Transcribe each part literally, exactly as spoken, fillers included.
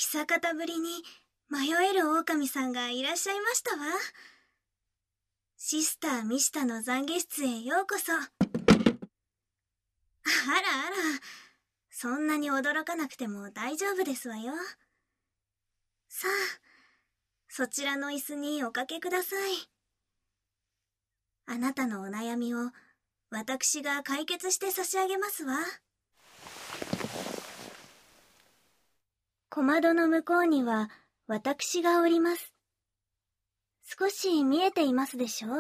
久方ぶりに迷える狼さんがいらっしゃいましたわ。シスターミシタの懺悔室へようこそ。あらあら、そんなに驚かなくても大丈夫ですわよ。さあ、そちらの椅子におかけください。あなたのお悩みを私が解決して差し上げますわ。小窓の向こうには私がおります。少し見えていますでしょう？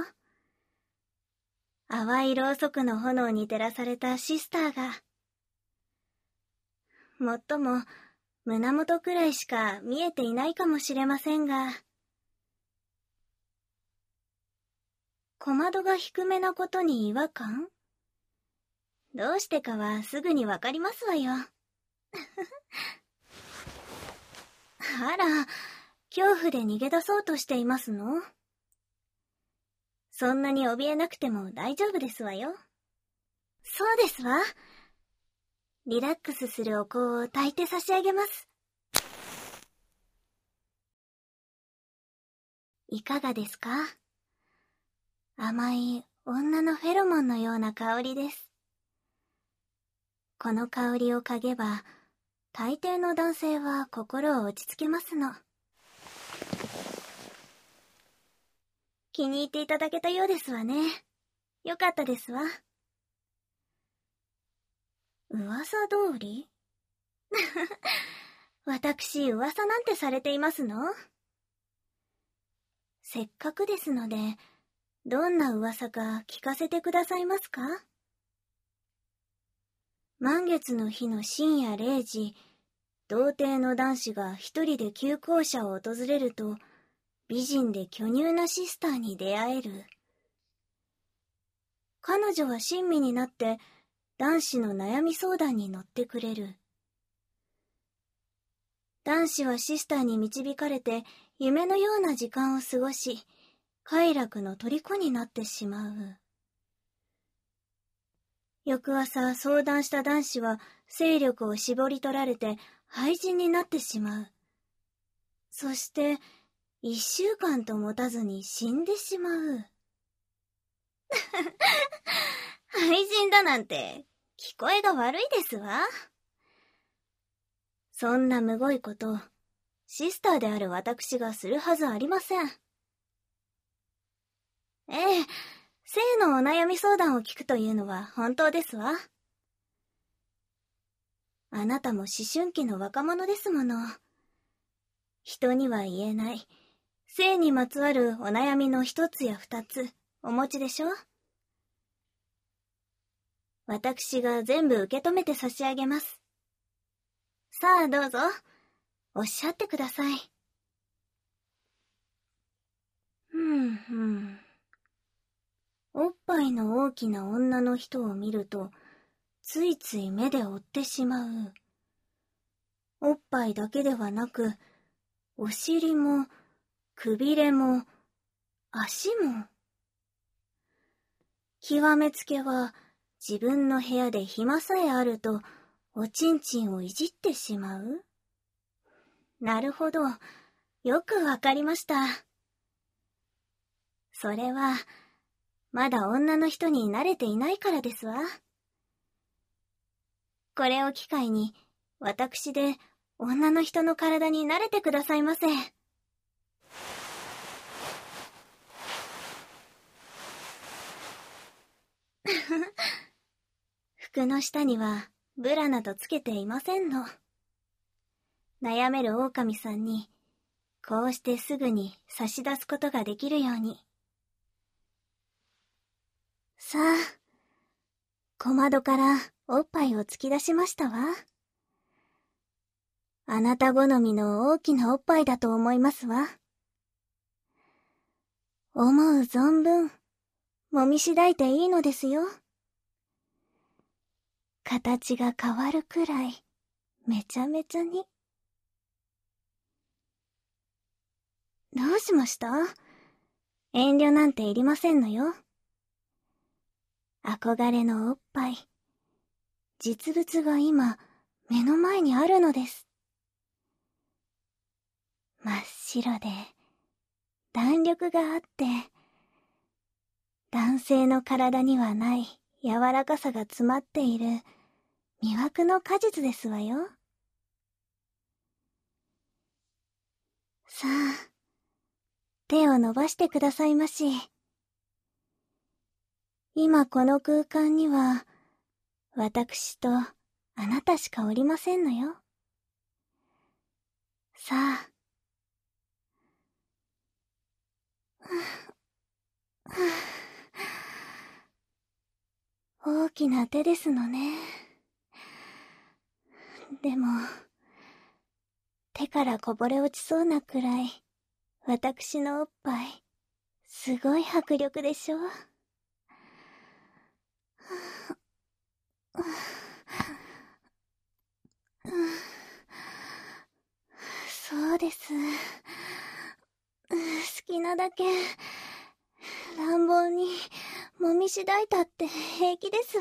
淡いろうそくの炎に照らされたシスターが。もっとも胸元くらいしか見えていないかもしれませんが、小窓が低めなことに違和感？どうしてかはすぐにわかりますわよ。あら、恐怖で逃げ出そうとしていますの？そんなに怯えなくても大丈夫ですわよ。そうですわ。リラックスするお香を焚いて差し上げます。いかがですか？甘い女のフェロモンのような香りです。この香りを嗅げば、大抵の男性は心を落ち着けますの。気に入っていただけたようですわね。よかったですわ。噂通り？私、噂なんてされていますの？せっかくですので、どんな噂か聞かせてくださいますか？満月の日の深夜れいじ、童貞の男子が一人で旧校舎を訪れると、美人で巨乳なシスターに出会える。彼女は親身になって男子の悩み相談に乗ってくれる。男子はシスターに導かれて夢のような時間を過ごし、快楽の虜になってしまう。翌朝相談した男子は勢力を絞り取られて廃人になってしまう。そして一週間と持たずに死んでしまう。廃人だなんて聞こえが悪いですわ。そんなむごいこと、シスターである私がするはずありません。ええ、性のお悩み相談を聞くというのは本当ですわ。あなたも思春期の若者ですもの。人には言えない、性にまつわるお悩みの一つや二つお持ちでしょ？私が全部受け止めて差し上げます。さあどうぞ、おっしゃってください。ふんふん。おっぱいの大きな女の人を見ると、ついつい目で追ってしまう。おっぱいだけではなく、お尻も、くびれも、足も。極めつけは、自分の部屋で暇さえあると、おちんちんをいじってしまう？なるほど、よくわかりました。それは、まだ女の人に慣れていないからですわ。これを機会に、私で女の人の体に慣れてくださいませ。服の下にはブラなどつけていませんの。悩める狼さんに、こうしてすぐに差し出すことができるように。さあ、小窓からおっぱいを突き出しましたわ。あなた好みの大きなおっぱいだと思いますわ。思う存分、もみしだいていいのですよ。形が変わるくらい、めちゃめちゃに。どうしました？遠慮なんていりませんのよ。憧れのおっぱい、実物が今、目の前にあるのです。 真っ白で弾力があって、男性の体にはない柔らかさが詰まっている魅惑の果実ですわよ。さあ、手を伸ばしてくださいまし。今この空間には、私とあなたしかおりませんのよ。さあ。大きな手ですのね。でも、手からこぼれ落ちそうなくらい、私のおっぱい、すごい迫力でしょ。そうです。好きなだけ、乱暴に揉みしだいたって平気ですわ。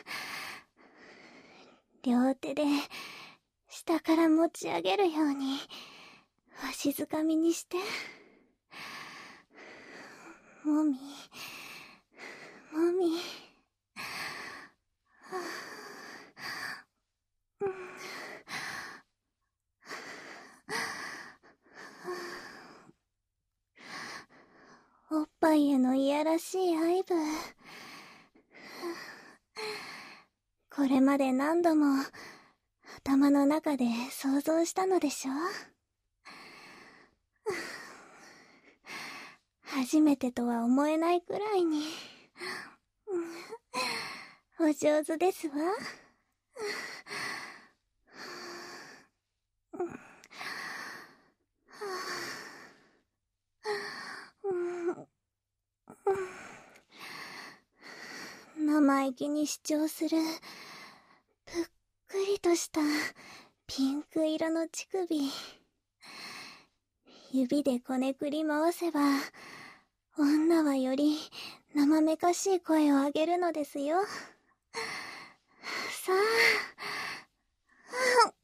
両手で下から持ち上げるようにわしづかみにして、もみもみ、おっぱいへのいやらしい愛撫、これまで何度も頭の中で想像したのでしょう。初めてとは思えないくらいにお上手ですわ。生意気に主張するぷっくりとしたピンク色の乳首、指でこねくり回せば女はより生めかしい声を上げるのですよ。さあ、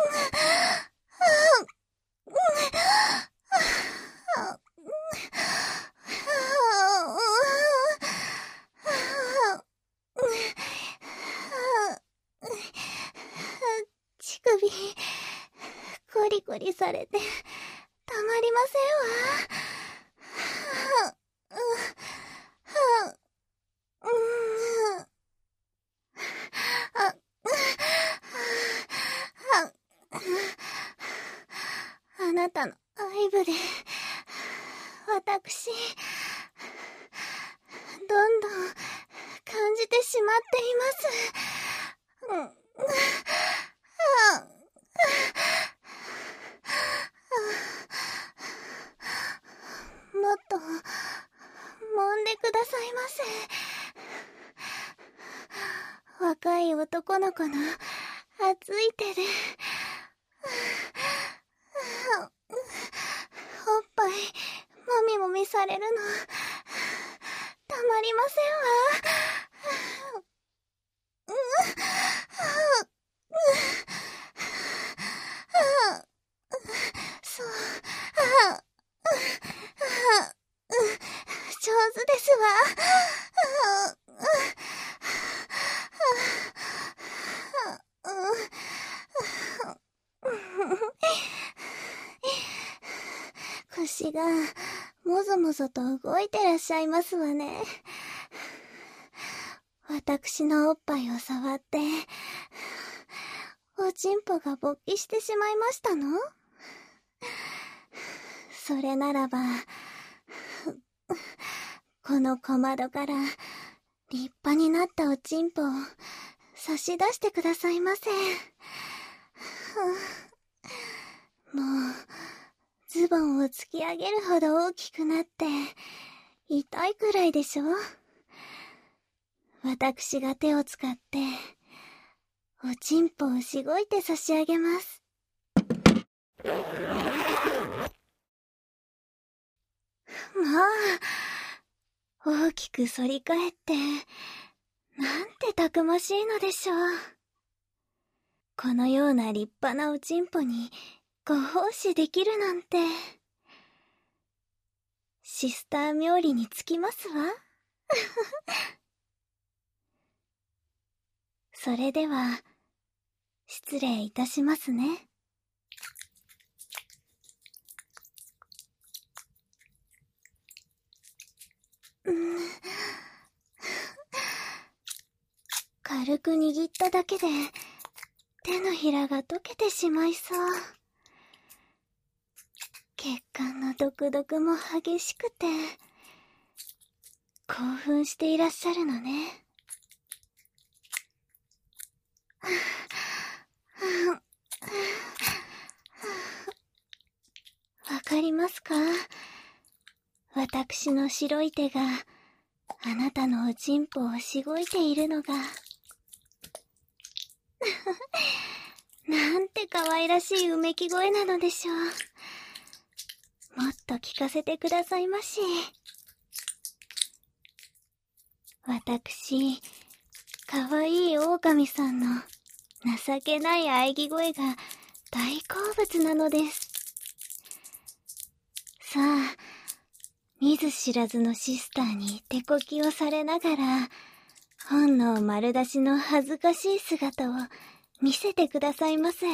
乳首コリコリされてたまりませんわ。あなたの愛撫で私どんどん感じてしまっています。もっと揉んでくださいませ。若い男の子の熱い手でおっぱいもみもみされるのたまりませんわ。そう、上手ですわ。腰がもぞもぞと動いてらっしゃいますわね。私のおっぱいを触っておちんぽが勃起してしまいましたの？それならばこの小窓から立派になったおちんぽを差し出してくださいませ。もうズボンを突き上げるほど大きくなって痛いくらいでしょ。私が手を使っておちんぽをしごいて差し上げます。まあ、大きく反り返って、なんてたくましいのでしょう。このような立派なおちんぽに、 ご奉仕できるなんて。シスター冥利につきますわ。それでは、失礼いたしますね。うん、軽く握っただけで手のひらが溶けてしまいそう。血管のドクドクも激しくて興奮していらっしゃるのね。わかりますか？私の白い手があなたのおちんぽをしごいているのが。なんて可愛らしいうめき声なのでしょう。もっと聞かせてくださいまし。私、可愛い狼さんの情けない喘ぎ声が大好物なのです。さあ、見ず知らずのシスターに手こきをされながら、本能丸出しの恥ずかしい姿を見せてくださいませ。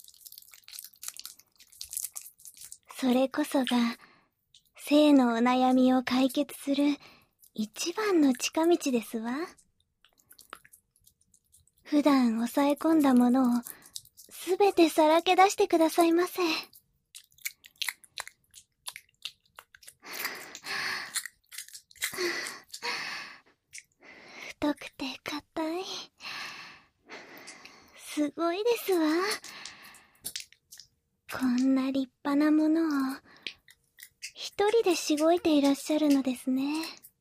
それこそが、性のお悩みを解決する一番の近道ですわ。普段抑え込んだものをすべてさらけ出してくださいませ。太くて硬い。すごいですわ。こんな立派なものを一人でしごいていらっしゃるのですね。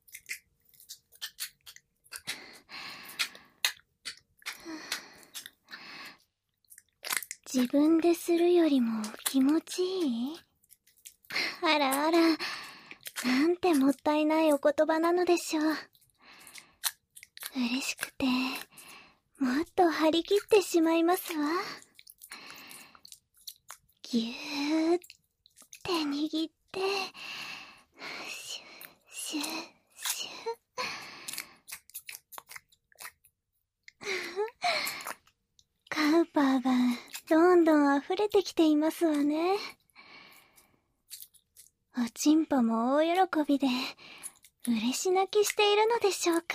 自分でするよりも気持ちいい？あらあら、なんてもったいないお言葉なのでしょう。嬉しくて、もっと張り切ってしまいますわ。ぎゅーって握って、シュッシュッシュッ。カウパーがどんどん溢れてきていますわね。おちんぽも大喜びで嬉し泣きしているのでしょうか。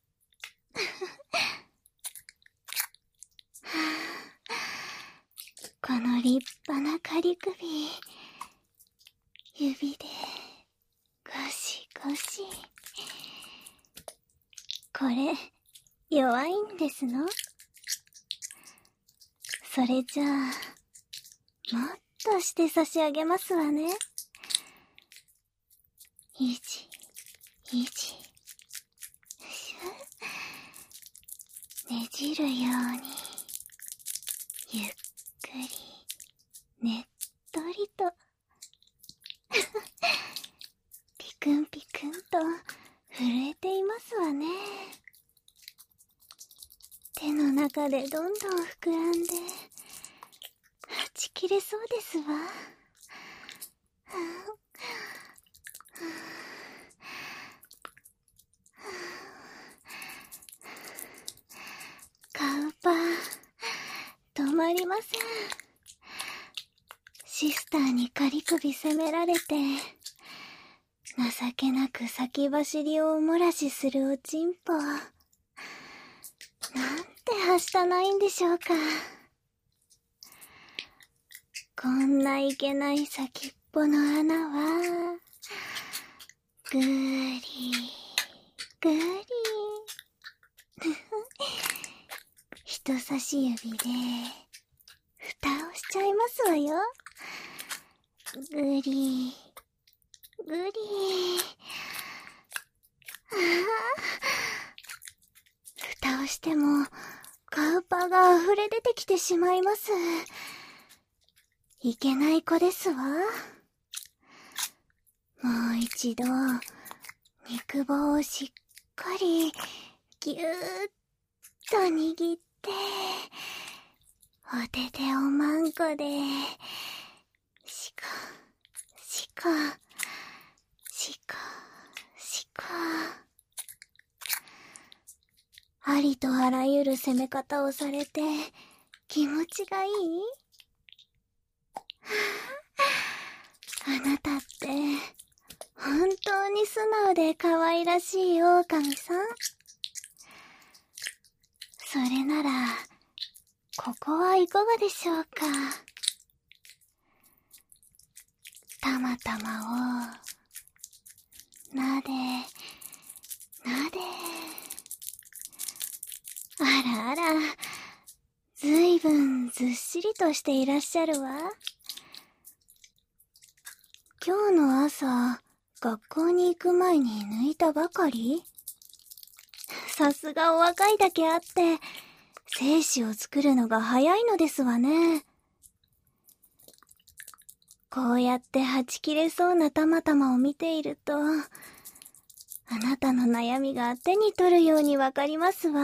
この立派な仮首、指でゴシゴシ。これ弱いんですの？それじゃあもっとして差し上げますわね。いじいじシュッ、ねじるようにゆっくりねっとりとピクンピクンと震えていますわね。手の中でどんどん膨らんではち切れそうですわ。カウパー、止まりません。シスターに仮首責められて、情けなく先走りをおもらしするおちんぽ。なんてはしたないんでしょうか。こんないけない先っぽの穴は、ぐーりぐーり人差し指で蓋をしちゃいますわよ。ぐりぐり。ああ、蓋をしてもカウパが溢れ出てきてしまいます。いけない子ですわ。もう一度肉棒をしっかりぎゅーっと握って、お手手おまんこでか、しか、しか。ありとあらゆる攻め方をされて、気持ちがいい？あなたって、本当に素直で可愛らしい狼さん。それなら、ここはいかがでしょうか。たまたまを、なで、なで。あらあら、ずいぶんずっしりとしていらっしゃるわ。今日の朝、学校に行く前に抜いたばかり？さすがお若いだけあって、精子を作るのが早いのですわね。こうやってはち切れそうなたまたまを見ていると、あなたの悩みが手に取るようにわかりますわ。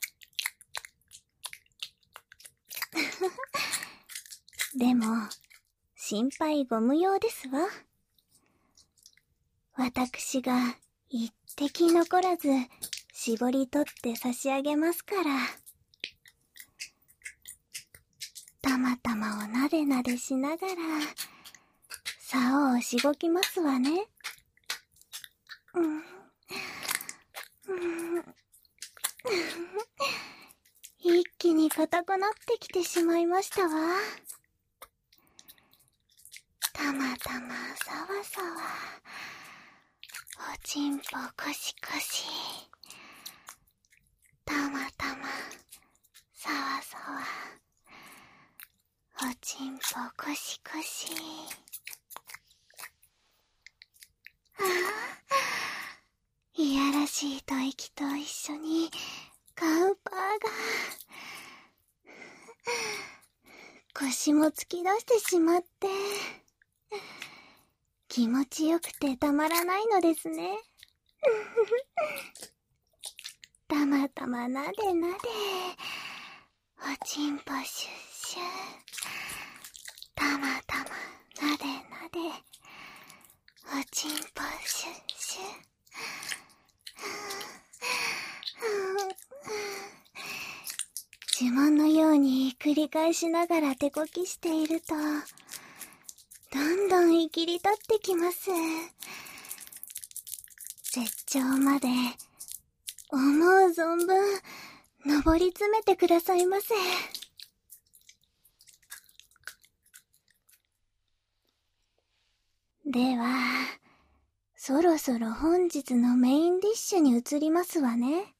でも、心配ご無用ですわ。私が一滴残らず絞り取って差し上げますから。たまたまをなでなでしながら、竿をしごきますわね。うん。うん。一気に硬くなってきてしまいましたわ。たまたまさわさわ。おちんぽこしこし。たまたまさわさわ。おちんぽこしこし。ああ、いやらしい吐息と一緒にカウパーが腰も突き出してしまって気持ちよくてたまらないのですね。たまたまなでなで、おちんぽシュッシュ、たまたまなでなで、おちんぽシュッシュ。呪文のように繰り返しながら手こきしていると、どんどん生きり立ってきます。絶頂まで思う存分登り詰めてくださいませ。では、そろそろ本日のメインディッシュに移りますわね。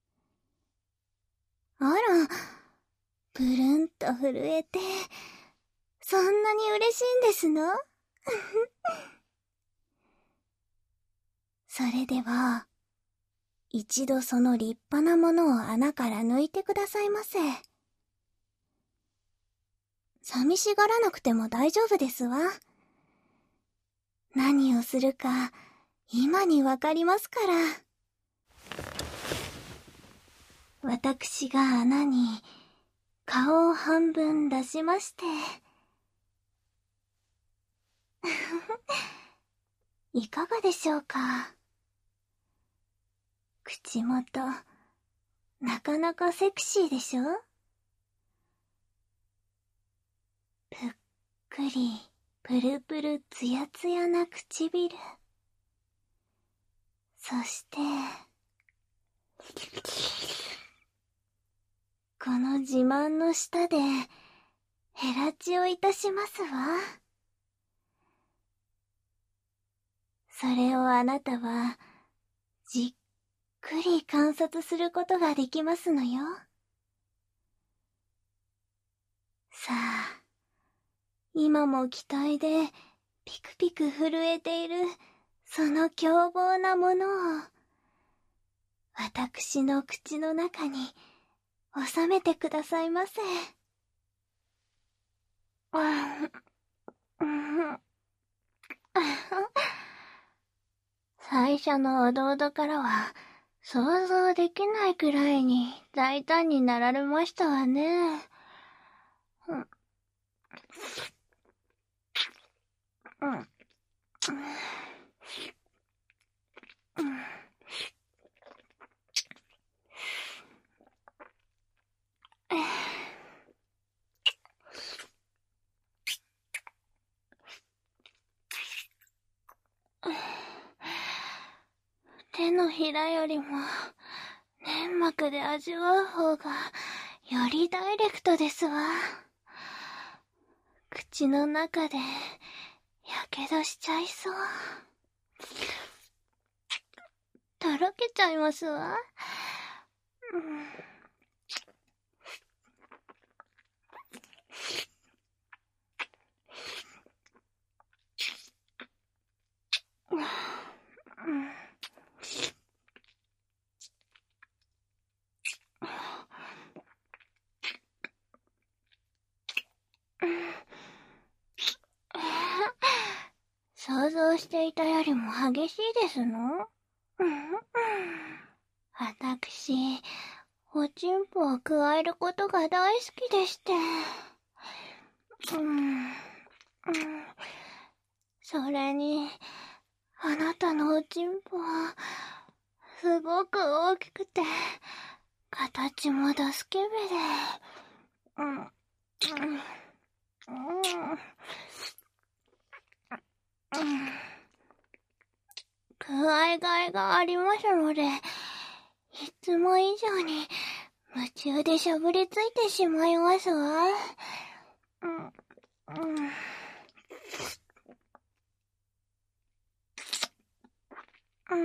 あら、ぷるんと震えて、そんなに嬉しいんですの？それでは、一度その立派なものを穴から抜いてくださいませ。寂しがらなくても大丈夫ですわ。何をするか、今にわかりますから。私が穴に顔を半分出しまして。いかがでしょうか。口元、なかなかセクシーでしょ？ぷっくり、ぷるぷるつやつやな唇。そして、この自慢の舌で、ヘラチをいたしますわ。それをあなたは、じっくり観察することができますのよ。さあ、今も期待でピクピク震えているその凶暴なものを私の口の中に収めてくださいませ。最初のおどおどからは想像できないくらいに大胆になられましたわね。うん。うん。 手のひらよりも粘膜で味わう方がよりダイレクトですわ。口の中でやけどしちゃいそう。とろけちゃいますわ。うん、想像していたよりも激しいですの？私、おちんぽをくわえることが大好きでして。うん、うん、それに、あなたのおちんぽは、すごく大きくて、形もダスケベで、うん、うん、うん、うん、くわえがいがありますので、いつも以上に夢中でしゃぶりついてしまいますわ。うん、うん、うん、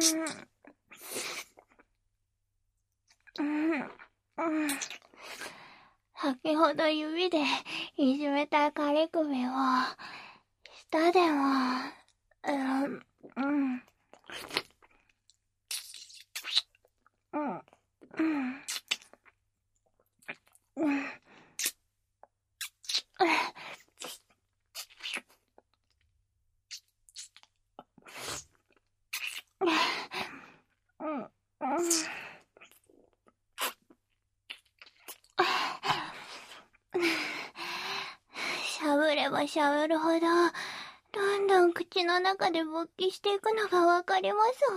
うん、うん。先ほど指でいじめた仮首を、舌でも、うん、うん、うん、うん、うん、うん、うん。しゃぶればしゃぶるほど、どんどん口の中で勃起していくのがわかります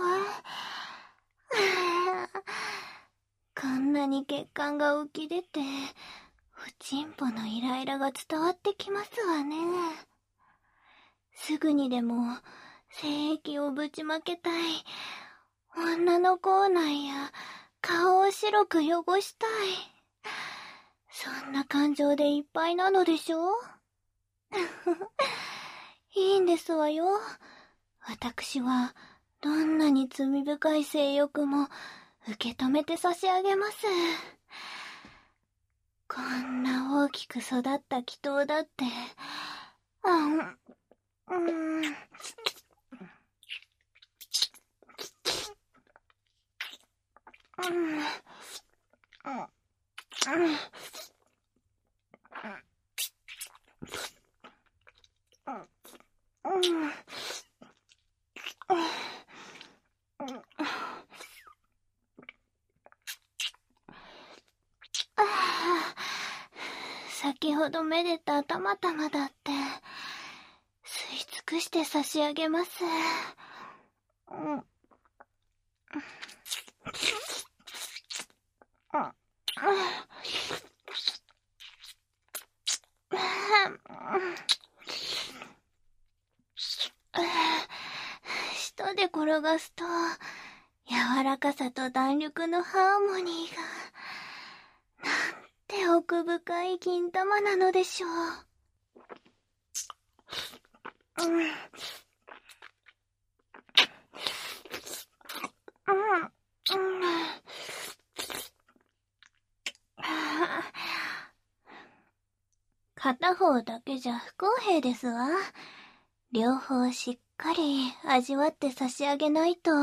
わ。こんなに血管が浮き出て、おちんぽのイライラが伝わってきますわね。すぐにでも精液をぶちまけたい。女の口内や顔を白く汚したい。そんな感情でいっぱいなのでしょ？いいんですわよ。私はどんなに罪深い性欲も受け止めて差し上げます。こんな大きく育った祈祷だって、あん、うん、うん、うん、先ほどめでたたまたまだって、吸い尽くして差し上げます。うん、舌で転がすと、柔らかさと弾力のハーモニーが、なんて奥深い金玉なのでしょう。うん、うん、うん。片方だけじゃ不公平ですわ。両方しっかり味わって差し上げないと。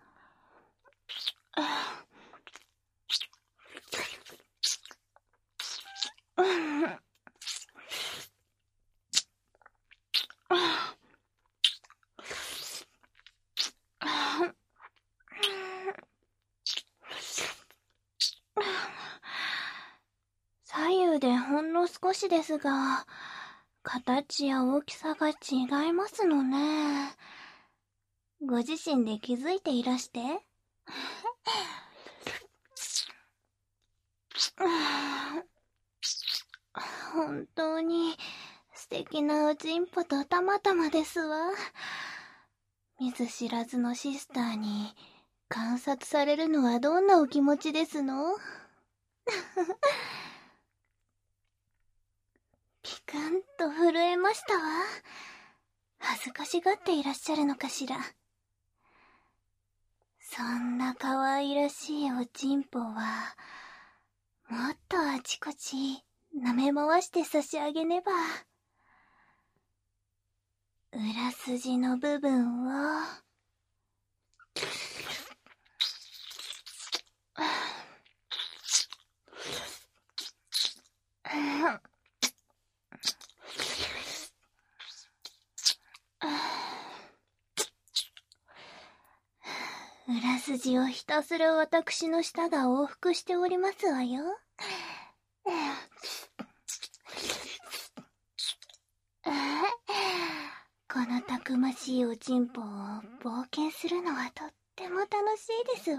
左右でほんの少しですが、形や大きさが違いますのね。 ご自身で気づいていらして。本当に素敵なおちんぽとたまたまですわ。見ず知らずのシスターに観察されるのはどんなお気持ちですの？ピクンと震えましたわ。恥ずかしがっていらっしゃるのかしら。そんな可愛らしいおちんぽは、もっとあちこち舐め回して差し上げねば。裏筋の部分を、裏筋をひたすら私の舌が往復しておりますわよ。このたくましいおちんぽを冒険するのはとっても楽しいですわ。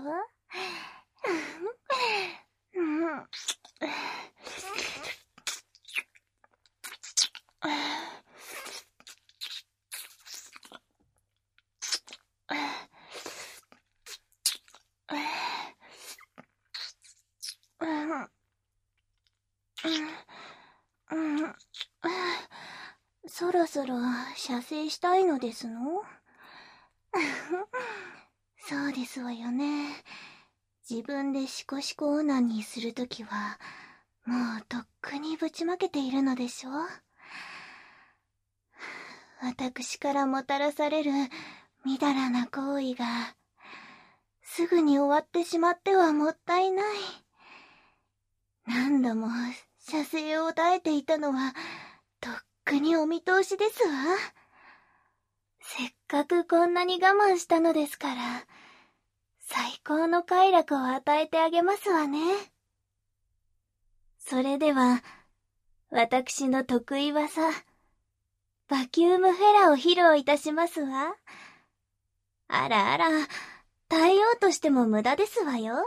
そろそろ射精したいのですの？そうですわよね。自分でシコシコオナニーするときは、もうとっくにぶちまけているのでしょ？私からもたらされるみだらな行為が、すぐに終わってしまってはもったいない。何度も射精を耐えていたのは、とっくにお見通しですわ。せっかくこんなに我慢したのですから、最高の快楽を与えてあげますわね。それでは、私の得意技、バキュームフェラを披露いたしますわ。あらあら、耐えようとしても無駄ですわよ。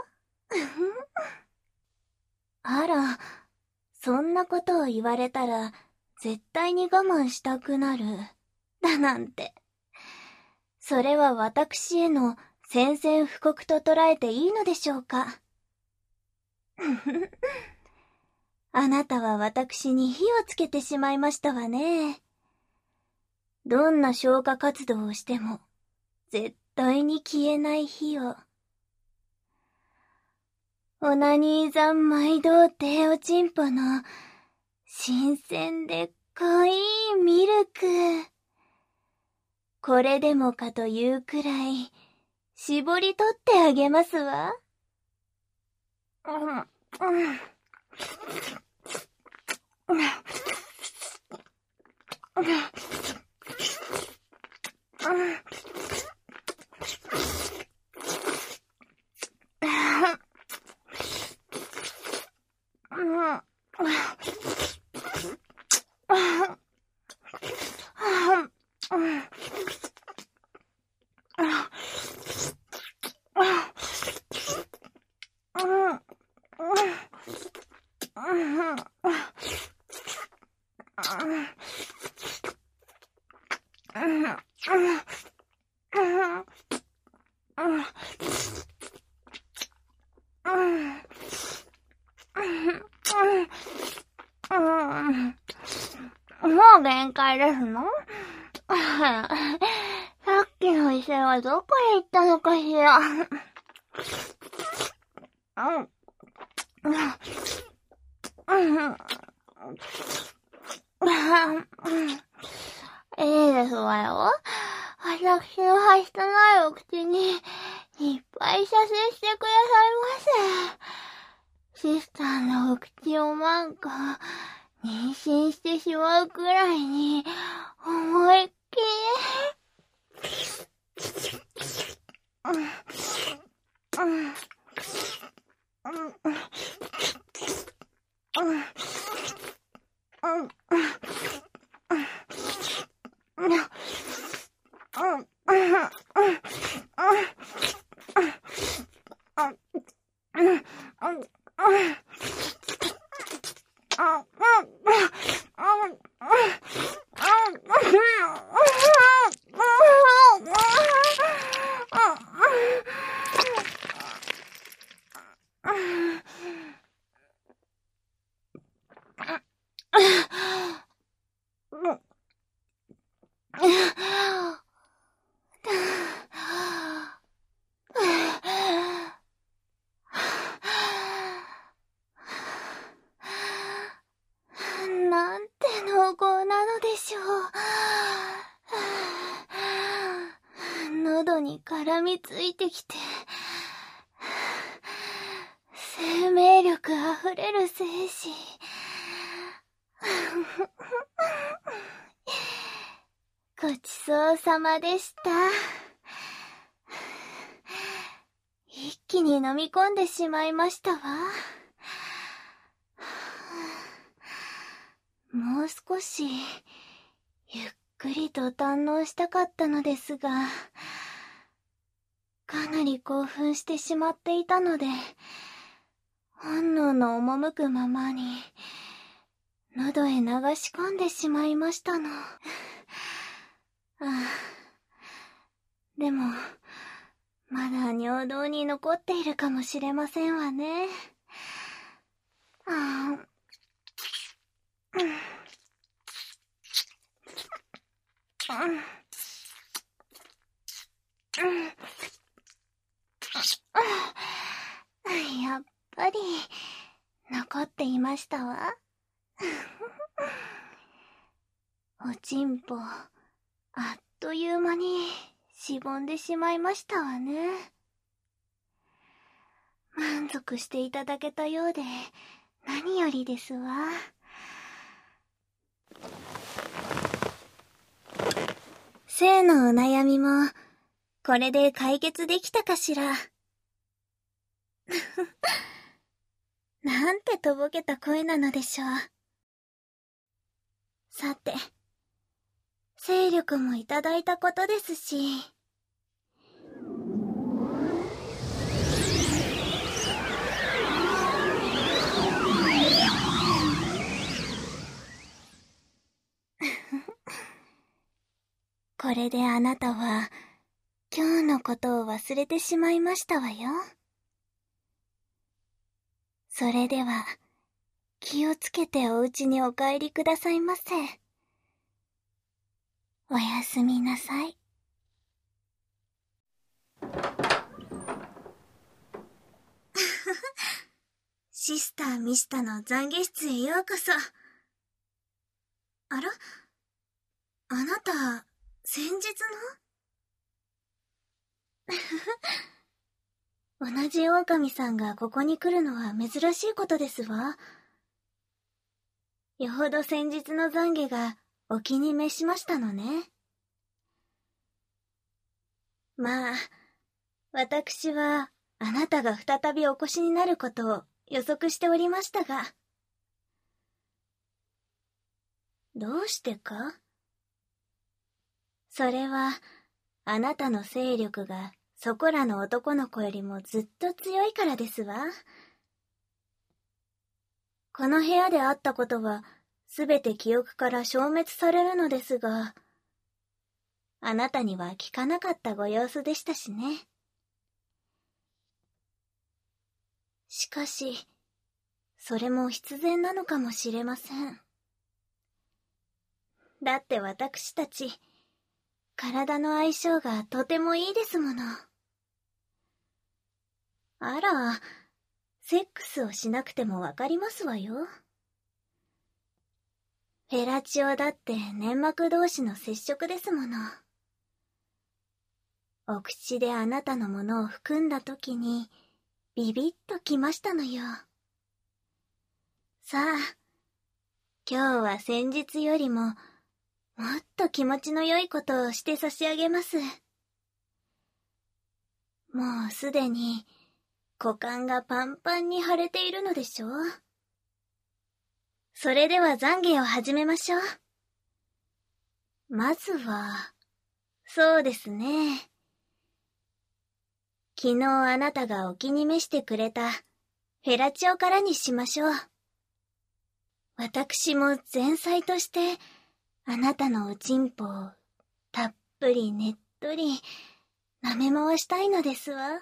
あら、そんなことを言われたら、絶対に我慢したくなる。だなんて。それは私への宣戦布告と捉えていいのでしょうか。あなたは私に火をつけてしまいましたわね。どんな消火活動をしても、絶対に消えない火を。オナニー三昧童貞おちんぽの新鮮で濃いミルク。これでもかというくらい絞り取ってあげますわ。うん、うん。もう限界ですの？さっきの伊勢はどこへ行ったのかしら。いいですわよ。私のはしたないお口にいっぱい射精してくださいませ。シスターのお口をなんか妊娠してしまうくらいに思いっきりなんて濃厚なのでしょう。喉に絡みついてきて、生命力あふれる精子。ごちそうさまでした。一気に飲み込んでしまいましたわ。もう少しゆっくりと堪能したかったのですが、かなり興奮してしまっていたので、本能の赴くままに喉へ流し込んでしまいましたの。ああ、でもまだ尿道に残っているかもしれませんわね。ああ、うん、やっぱり残っていましたわ。おちんぽ、あっという間にしぼんでしまいましたわね。満足していただけたようで何よりですわ。性のお悩みもこれで解決できたかしら。なんてとぼけた声なのでしょう。さて、精力もいただいたことですし、これであなたは今日のことを忘れてしまいましたわよ。それでは気をつけてお家にお帰りくださいませ。おやすみなさい。シスターミスタの懺悔室へようこそ。あら？あなた、先日の同じ狼さんがここに来るのは珍しいことですわ。よほど先日の懺悔がお気に召しましたのね。まあ、私はあなたが再びお越しになることを予測しておりましたが。どうしてか？それは、あなたの勢力がそこらの男の子よりもずっと強いからですわ。この部屋であったことはすべて記憶から消滅されるのですが、あなたには聞かなかったご様子でしたしね。しかし、それも必然なのかもしれません。だって私たち、体の相性がとてもいいですもの。あら、セックスをしなくてもわかりますわよ。フェラチオだって粘膜同士の接触ですもの。お口であなたのものを含んだときにビビッときましたのよ。さあ、今日は先日よりももっと気持ちの良いことをして差し上げます。もうすでに股間がパンパンに腫れているのでしょう。それでは懺悔を始めましょう。まずは、そうですね。昨日あなたがお気に召してくれたフェラチオからにしましょう。私も前妻としてあなたのおちんぽをたっぷりねっとり舐め回したいのですわ。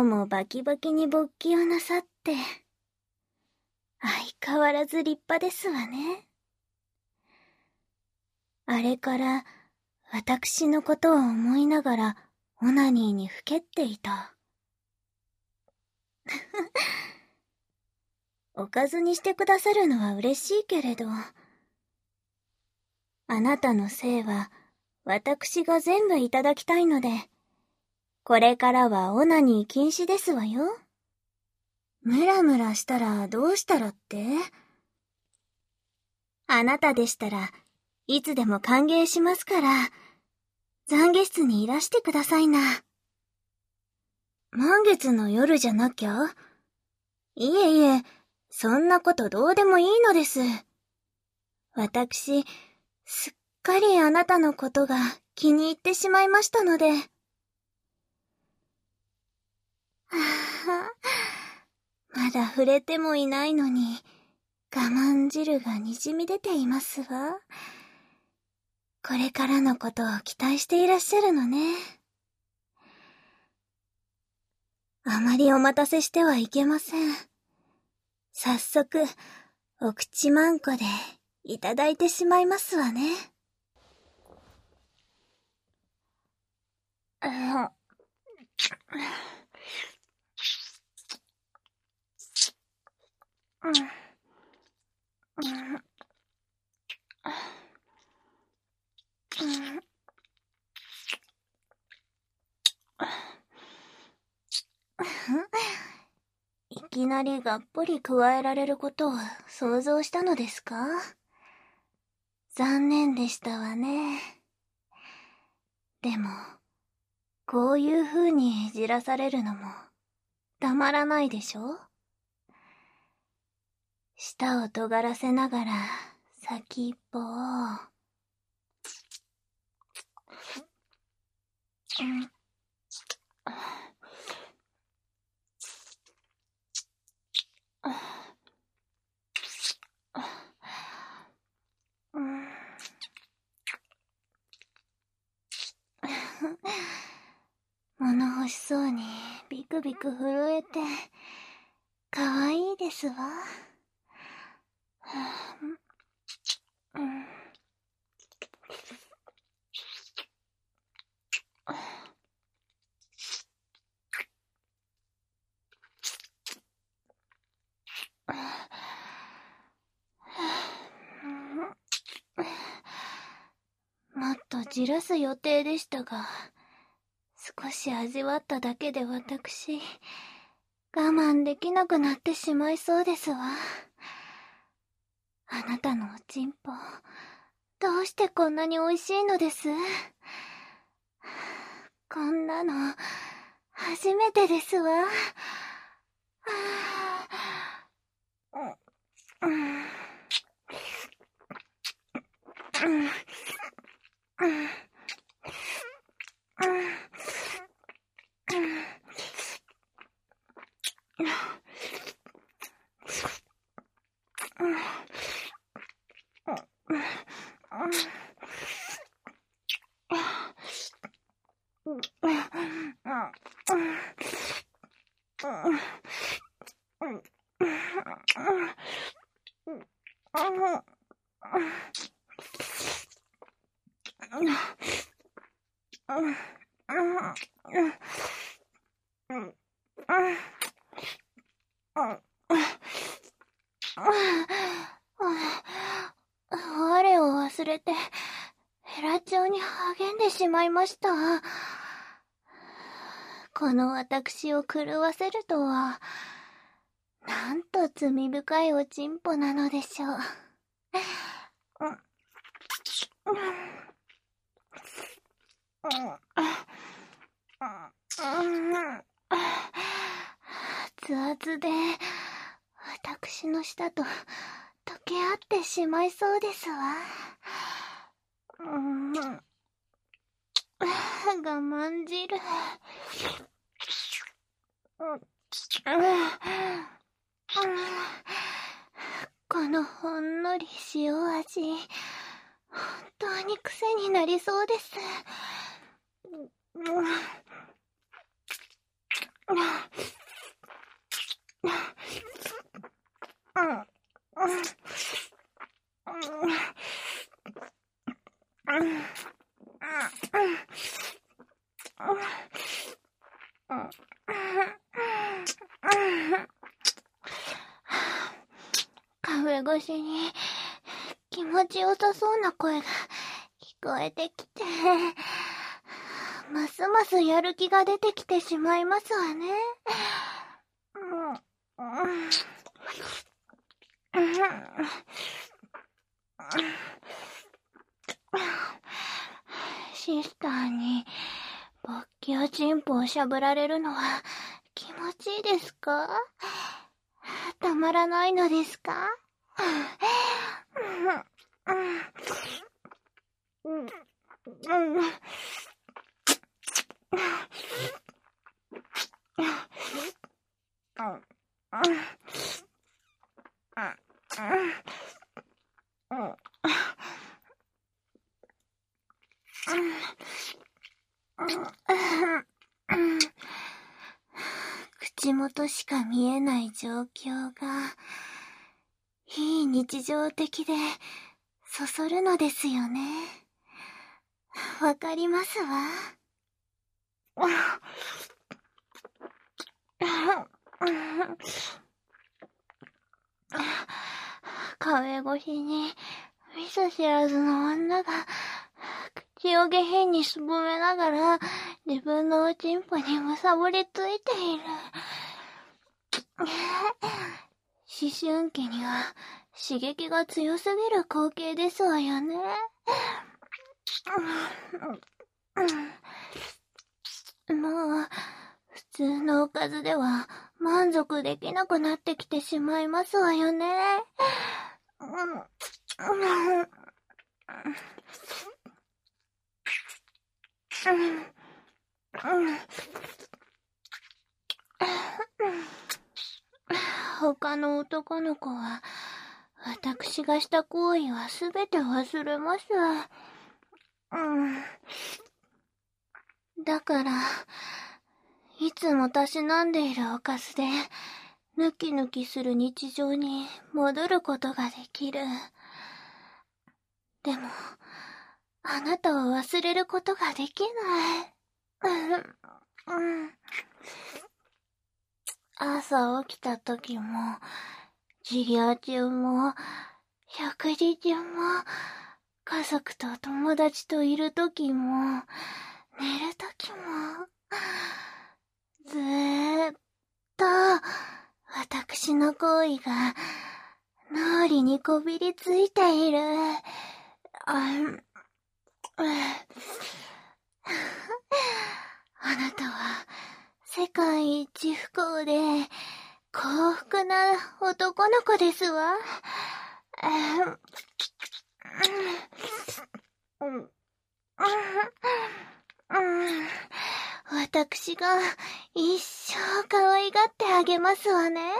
もバキバキに勃起をなさって、相変わらず立派ですわね。あれから私のことを思いながらオナニーにふけっていた。おかずにしてくださるのは嬉しいけれど、あなたのせいは私が全部いただきたいので、これからはオナニー禁止ですわよ。ムラムラしたらどうしたらって？あなたでしたらいつでも歓迎しますから、懺悔室にいらしてくださいな。満月の夜じゃなきゃ？いえいえ、そんなことどうでもいいのです。私、すっかりあなたのことが気に入ってしまいましたので。はあ、まだ触れてもいないのに、我慢汁がにじみ出ていますわ。これからのことを期待していらっしゃるのね。あまりお待たせしてはいけません。早速、お口まんこでいただいてしまいますわね。あうんうんうんいきなりがっぽり加えられることを想像したのですか？残念でしたわね。でも、こういう風にじらされるのもたまらないでしょ？舌を尖らせながら先っぽを、うんうん物欲しそうにビクビク震えて、かわいいですわ。うん、もっとじらす予定でしたが、少し味わっただけで私、我慢できなくなってしまいそうですわ。あなたのおちんぽ、どうしてこんなに美味しいのです？こんなの、初めてですわ。うんうんうん我を忘れて、ヘラチョウに励んでしまいました。この私を狂わせるとは、なんと罪深いおちんぽなのでしょう。熱々で、私の舌と溶け合ってしまいそうですわ。うん、我慢汁。このほんのり塩味、本当に癖になりそうです。 壁越しに気持ちよさそうな声が聞こえてきて、ますますやる気が出てきてしまいますわね。シスターに勃起やチンポをしゃぶられるのは気持ちいいですか？たまらないのですか？口元しか見えない状況が非日常的でそそるのですよね。わかりますわ。壁越しに見ず知らずの女が口を下品にすぼめながら自分のおちんぽにむさぼりついている。思春期には刺激が強すぎる光景ですわよね。もう普通のおかずでは満足できなくなってきてしまいますわよね。他の男の子は私がした行為はすべて忘れます。だからいつもたしなんでいるおかずでぬきぬきする日常に戻ることができる。でもあなたを忘れることができない。朝起きた時も授業中も食事中も家族と友達といる時も寝る時もずーっと私の行為が脳裏にこびりついている。あ、あなたは世界一不幸で幸福な男の子ですわ。私が一生可愛がってあげますわね。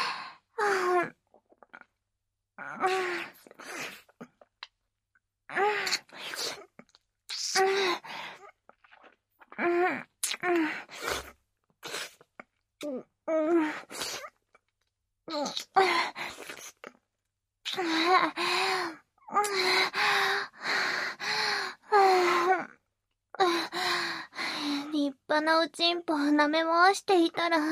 立派なおちんぽを舐め回していたら、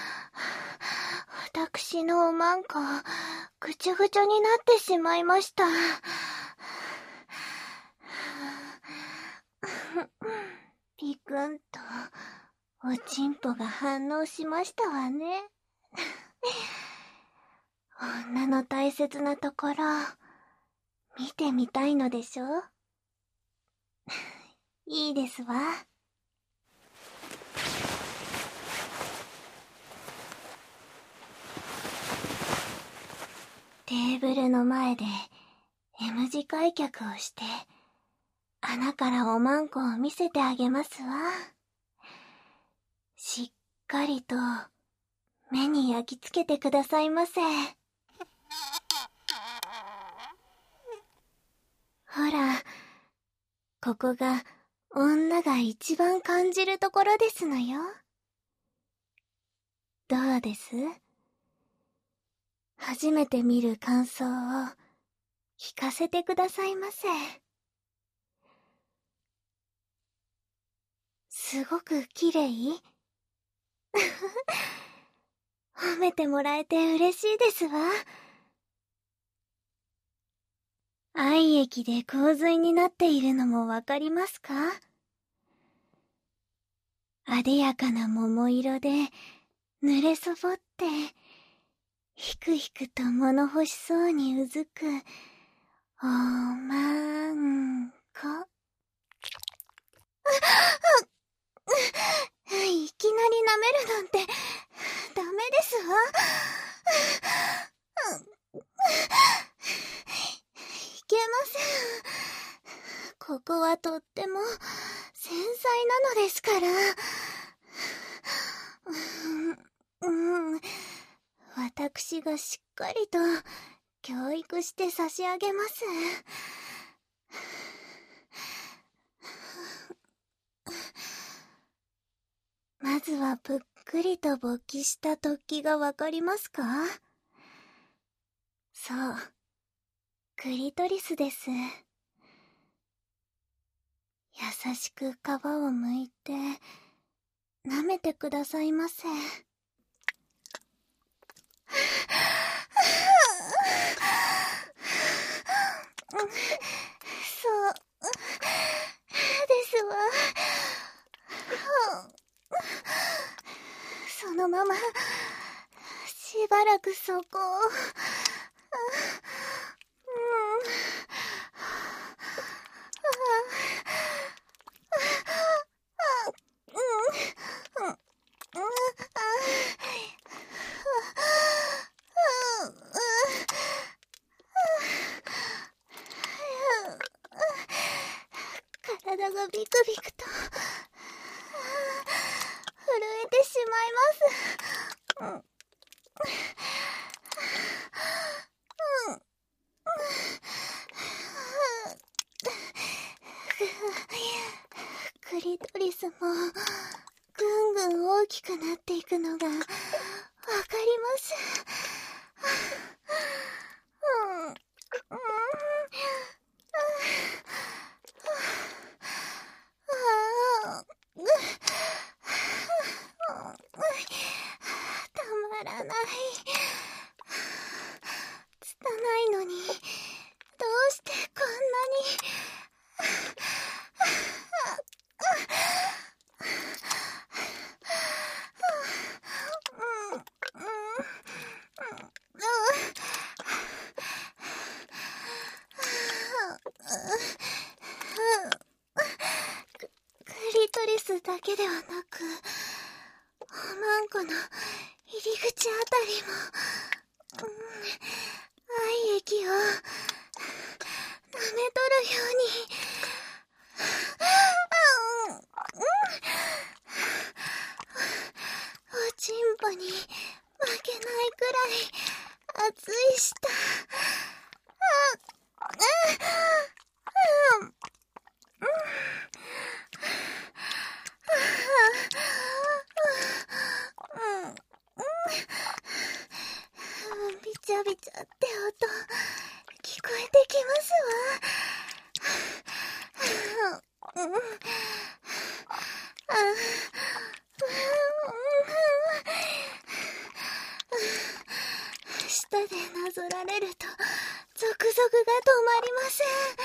私のおまんこぐちゃぐちゃになってしまいました。ピクンとおちんぽが反応しましたわね。女の大切なところ見てみたいのでしょ？いいですわ。テーブルの前で M 字開脚をして穴からおまんこを見せてあげますわ。しっかりと目に焼き付けてくださいませ。ほら、ここが女が一番感じるところですのよ。 どうです？初めて見る感想を聞かせてくださいませ。すごく綺麗？褒めてもらえて嬉しいですわ。愛液で洪水になっているのもわかりますか？あでやかな桃色で濡れそぼってひくひくと物欲しそうにうずくおまんこ。いきなり舐めるなんてダメですわ。いけません。ここはとっても繊細なのですから。うん、うん、私がしっかりと教育して差し上げます。まずはぷっくりと勃起した突起がわかりますか？そう、クリトリスです。優しく皮を剥いて舐めてくださいませ。そうですわ。そのまましばらくそこを、うん、体がビクビクと震えてしまいます。クリトリスもぐんぐん大きくなっていくのがわかります。うん、うん、たまらない。拙いのにどうしてこんなに。クリトリスだけではなく、おまんこの入り口あたりも、うん、愛液を舐めとるように、うん、うん、おちんぽに負けないくらい熱い舌。あ、うん、うん、ビチャビチャって音聞こえてきますわ。うん、舌でなぞられるとゾクゾクが止まりませ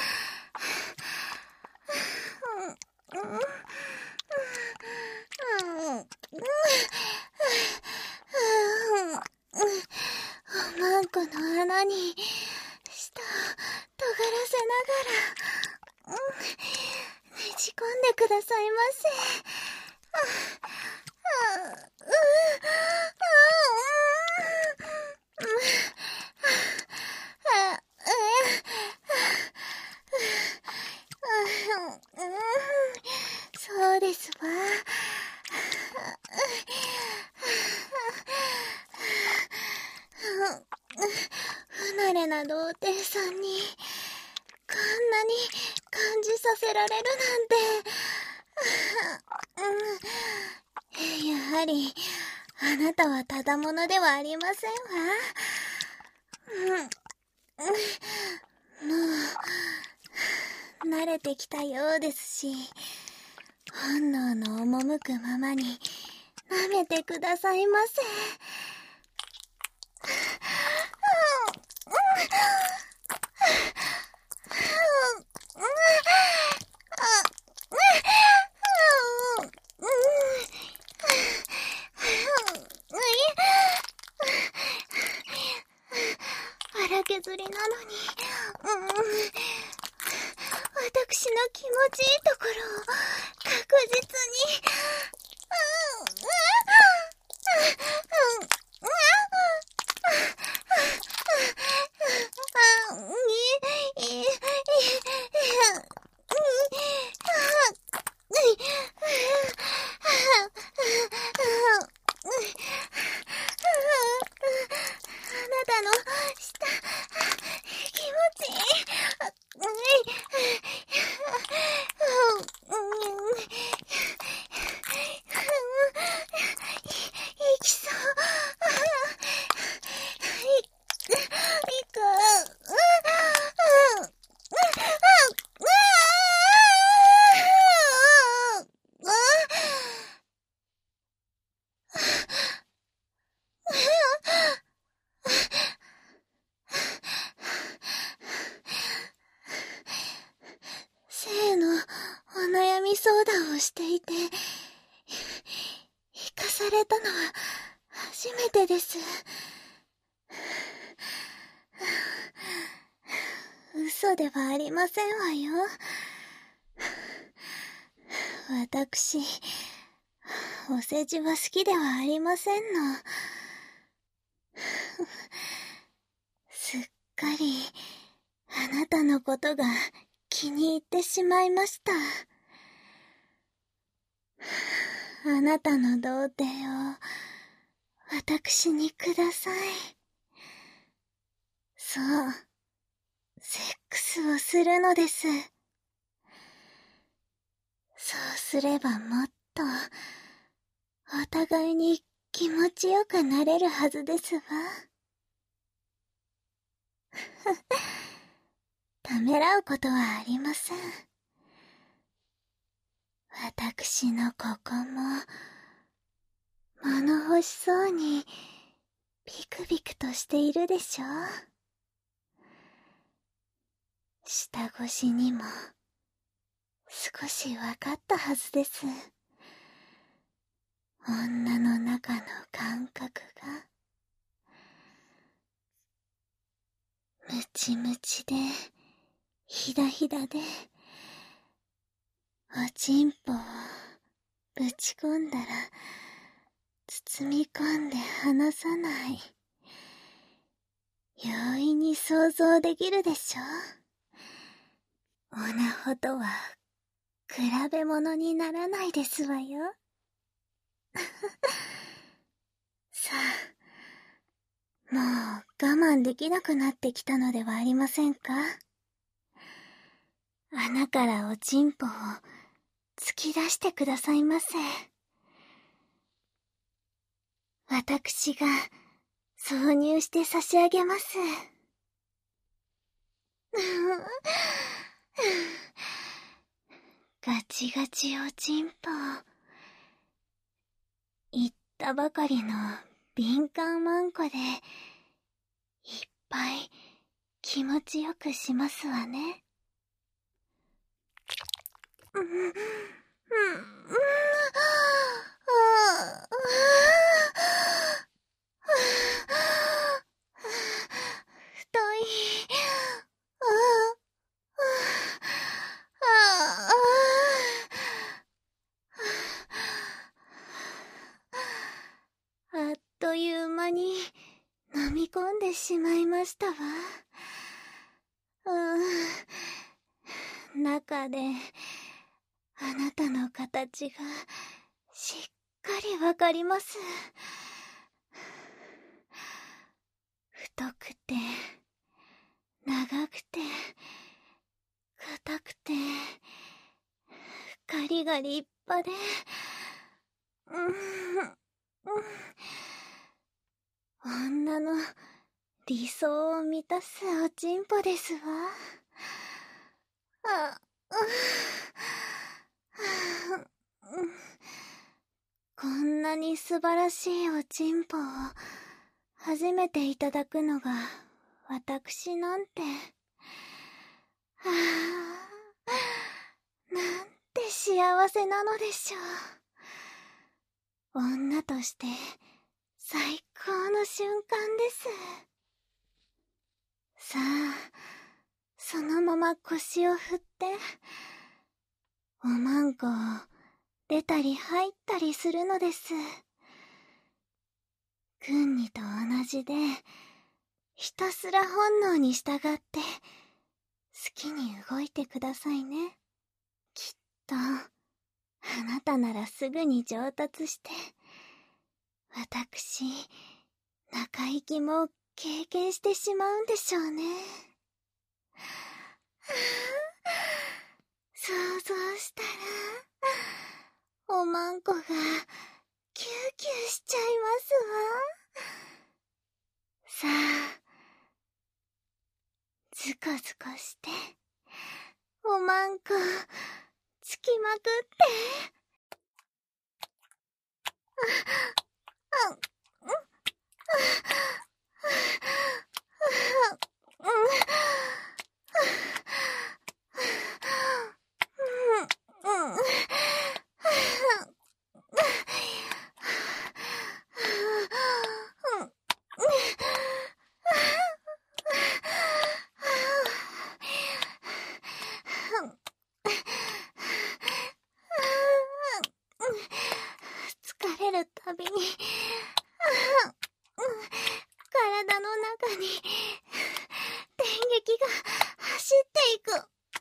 ん。うん、うん、うん、うん、おまんこの穴に舌を尖らせながら、うん、ねじ込んでくださいませ。あ、あ、う、あ、そうですわ。不慣れな童貞さんにこんなに感じさせられるなんて、やはりあなたはただものではありませんわ。うん、もう、慣れてきたようですし、本能の赴くままに舐めてくださいませ。荒削りなのに、うん、私の気持ちいいところを確実に、性のお悩み相談をしていて、生かされたのは初めてです。嘘ではありませんわよ。私、お世辞は好きではありませんの。すっかり、あなたのことが気に入ってしまいました。あなたの童貞を、私にください。そう、セックスをするのです。そうすればもっと、お互いに気持ちよくなれるはずですわ。ためらうことはありません。私のここも、物欲しそうに、ビクビクとしているでしょ。下越しにも、少しわかったはずです。女の中の感覚が、ムチムチで、ひだひだで、おちんぽをぶち込んだら、包み込んで離さない。容易に想像できるでしょ。オナホとは、比べ物にならないですわよ。さあ、もう我慢できなくなってきたのではありませんか？穴からおちんぽを突き出してくださいませ。私が挿入して差し上げます。ガチガチおちんぽ。言ったばかりの敏感マンコで、いっぱい気持ちよくしますわね。うん、うん、うん、うん、太い。あっという間に飲み込んでしまいましたわ。うん、中であなたの形がしっかりわかります。太くて長くて硬くてガリが立派で、うん、うん、 女の理想を満たすおちんぽですわ。あ、う、こんなに素晴らしいおちんぽを初めていただくのが私なんて。はあ、なんて幸せなのでしょう。女として最高の瞬間です。さあ、そのまま腰を振って、おまんこを出たり入ったりするのです。くんにと同じで、ひたすら本能に従って、好きに動いてくださいね。きっと、あなたならすぐに上達して、私、中行きも経験してしまうんでしょうね。想像したら、おまんこが、キューキューしちゃいますわ。さあ、ズコズコして、おまんこ、つきまくって。あ、うん、うん、うん、うん、うん、疲れるたびに、体の中に電撃が走っていく。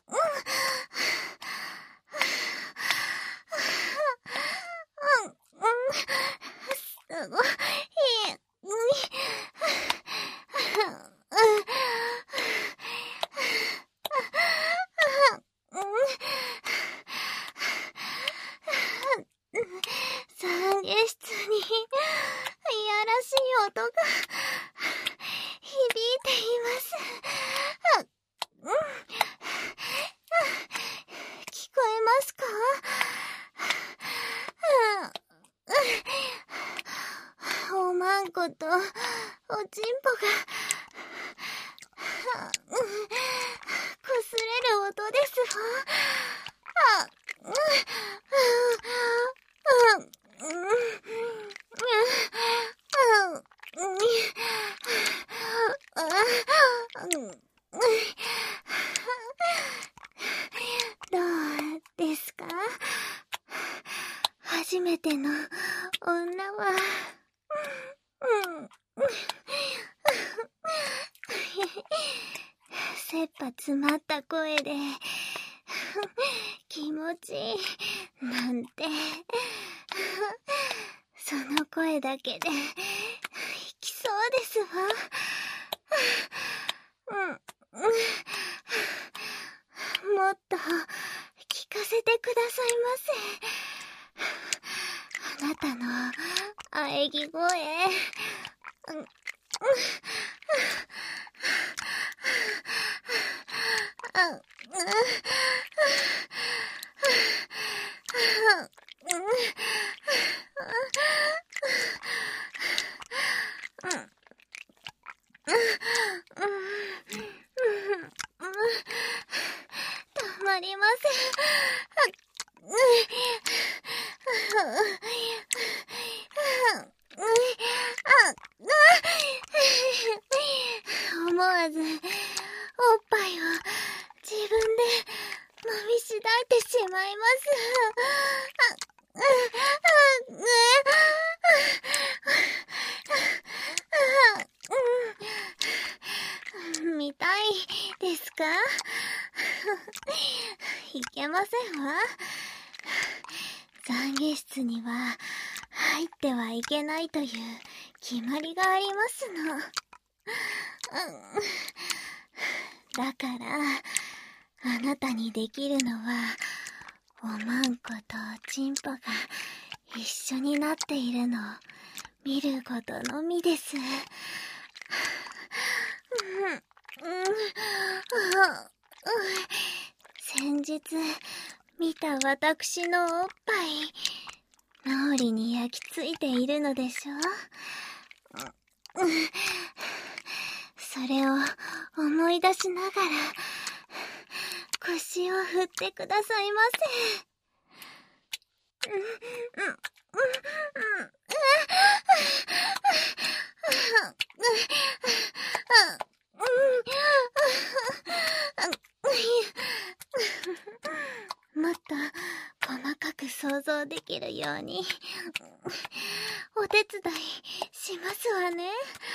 すごい。懺悔室にいやらしい音が響いています。聞こえますか？おまんことおちんぽがこすれる音ですわ。どうですか？初めての女は、うん、切羽詰まった声で、気持ちいい、なんて、その声だけで、弾きそうですわ。うん、もっと、聞かせてくださいませ。あなたの、喘ぎ声、うん、たまりません。思わず、おっぱいを自分で飲みしだいてしまいます。見たいですか？いけませんわ。懺悔室には入ってはいけないという決まりがありますの。だから、あなたにできるのは、おまんことおちんぽが一緒になっているのを見ることのみです。先日見た私のおっぱい、脳裏に焼き付いているのでしょう。それを思い出しながら腰を振ってくださいませ。もっと細かく想像できるようにお手伝いしますわね。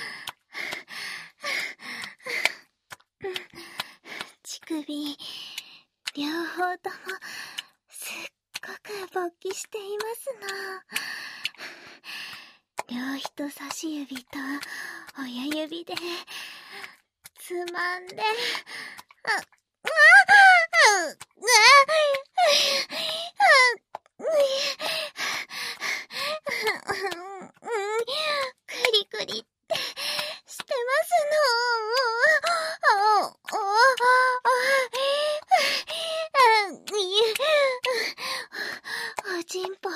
乳首両方ともすっごく勃起していますの。両人差し指と親指でつまんで、あクリクリってしてますの。おちんぽ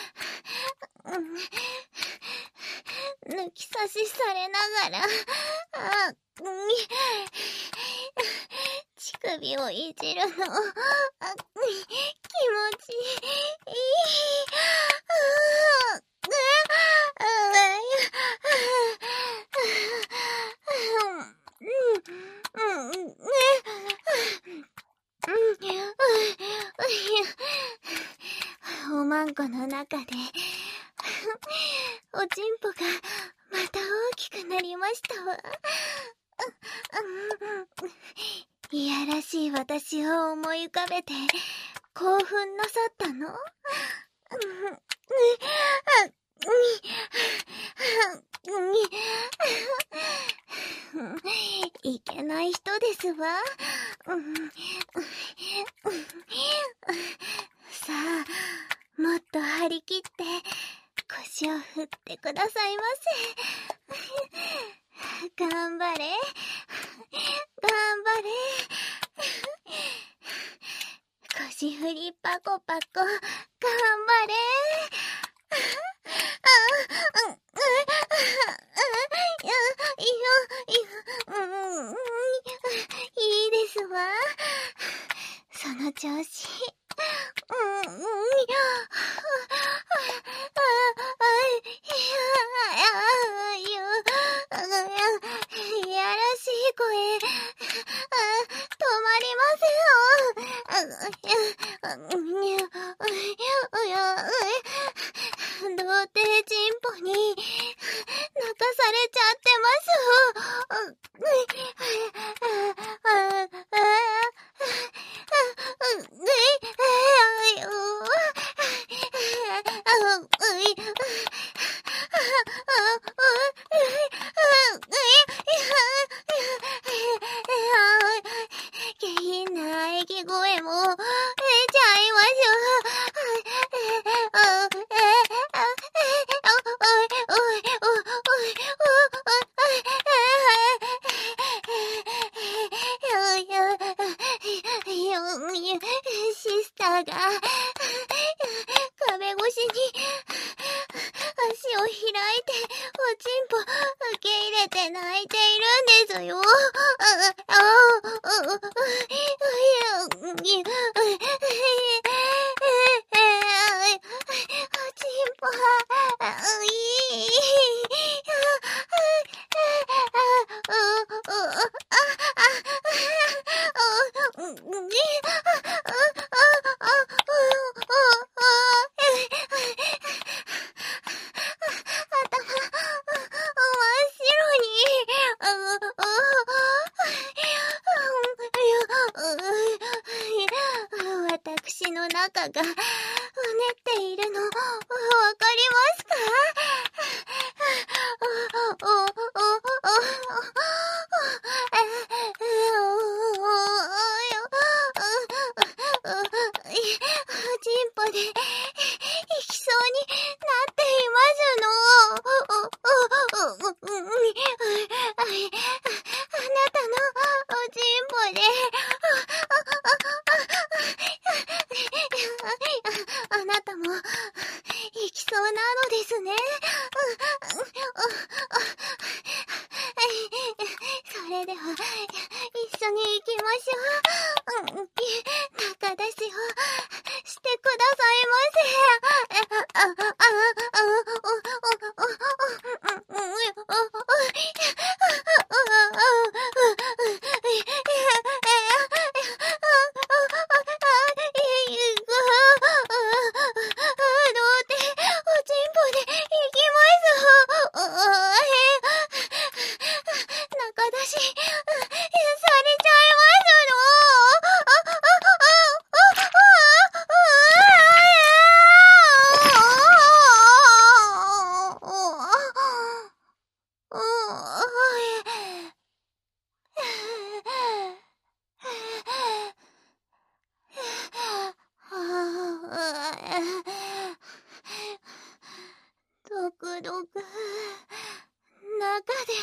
抜き差しされながら乳首をいじるの気持ちいい。おまんこの中でおちんぽがまた大きくなりましたわ。いやらしい私を思い浮かべて興奮なさったの？いけない人ですわ。さあ、もっと張り切って腰を振ってくださいませ。頑張れ、頑張れ。腰振りパコパコ、頑張れ。いいですわ。その調子。いやらしい声、止まりません。童貞チンポに泣かされちゃってます。下品な喘ぎ声も出ちゃいます。シスターが壁越しに足を開いておちんぽ受け入れて泣いているんですよ。私の中がうねっているのわかりますか？おちんぽで行きそうになっていますの。 行きそうなのですね。それでは、一緒に行きましょう。仲出しをしてくださいませ。あ、あ、あ、あ、ドクドク中で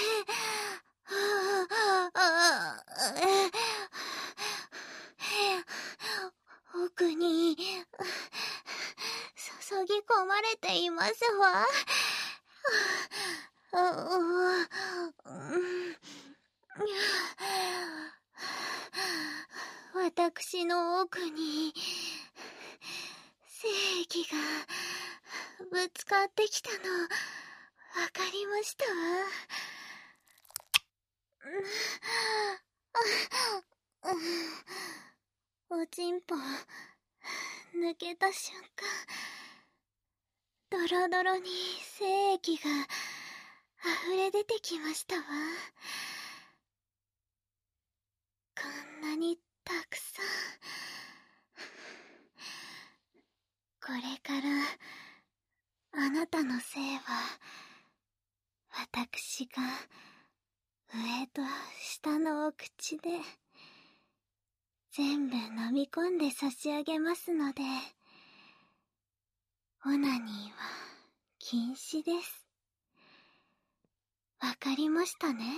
奥に注ぎ込まれていますわ。私の奥に正義がぶつかってきたのわかりましたわ。おちんぽ抜けた瞬間、ドロドロに精液が溢れ出てきましたわ。こんなにたくさん。これからあなたのせいは私が上と下のお口で全部飲み込んで差し上げますので、オナニーは禁止です。わかりましたね。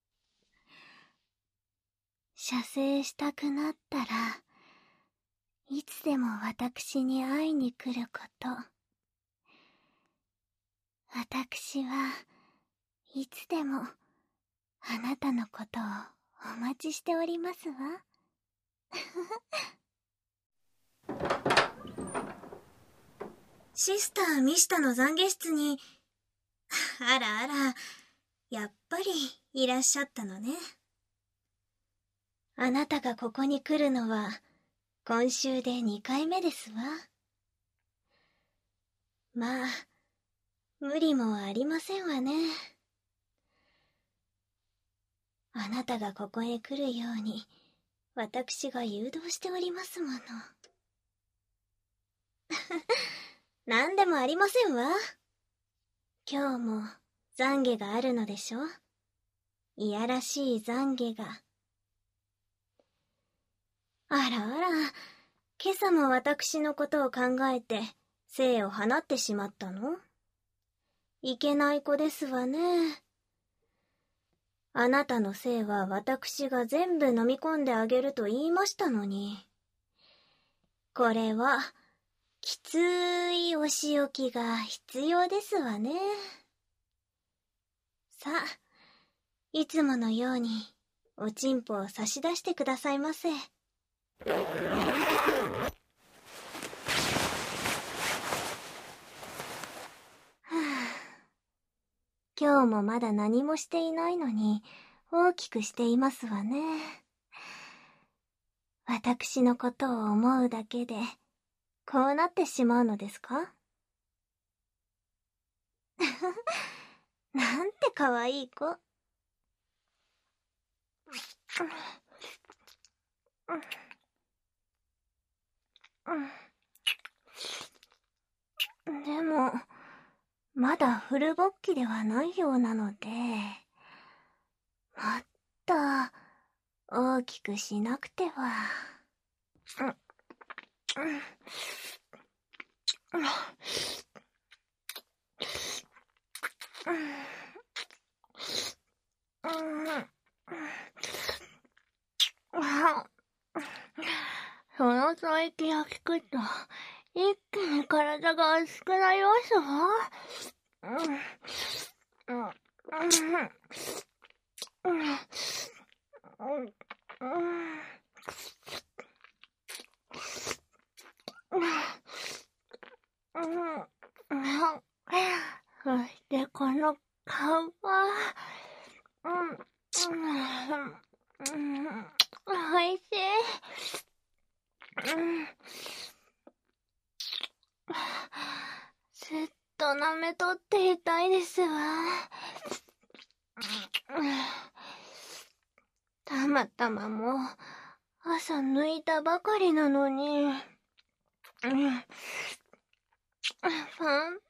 射精したくなったらいつでも私に会いに来ること。私はいつでもあなたのことをお待ちしておりますわ。シスターミシタの懺悔室に、あらあら、やっぱりいらっしゃったのね。あなたがここに来るのは今週でにかいめですわ。まあ、無理もありませんわね。あなたがここへ来るように私が誘導しておりますもの。なんでもありませんわ。今日も懺悔があるのでしょ。いやらしい懺悔が。あらあら、今朝も私のことを考えて精を放ってしまったの？いけない子ですわね。あなたの精は私が全部飲み込んであげると言いましたのに。これはきついお仕置きが必要ですわね。さあ、いつものようにおちんぽを差し出してくださいませ。はあ、今日もまだ何もしていないのに大きくしていますわね。私のことを思うだけでこうなってしまうのですか？なんてかわいい子。でも、まだフル勃起ではないようなので、もっと大きくしなくては。その吐息を聞くと、一気に体体が熱くなりますわ。うん。うん。うん。うん。うん。そしてこの皮、うん、うん、おいしい。うん、ずっと舐めとっていたいですわ。たまたまもう朝抜いたばかりなのに、うん、パンパン。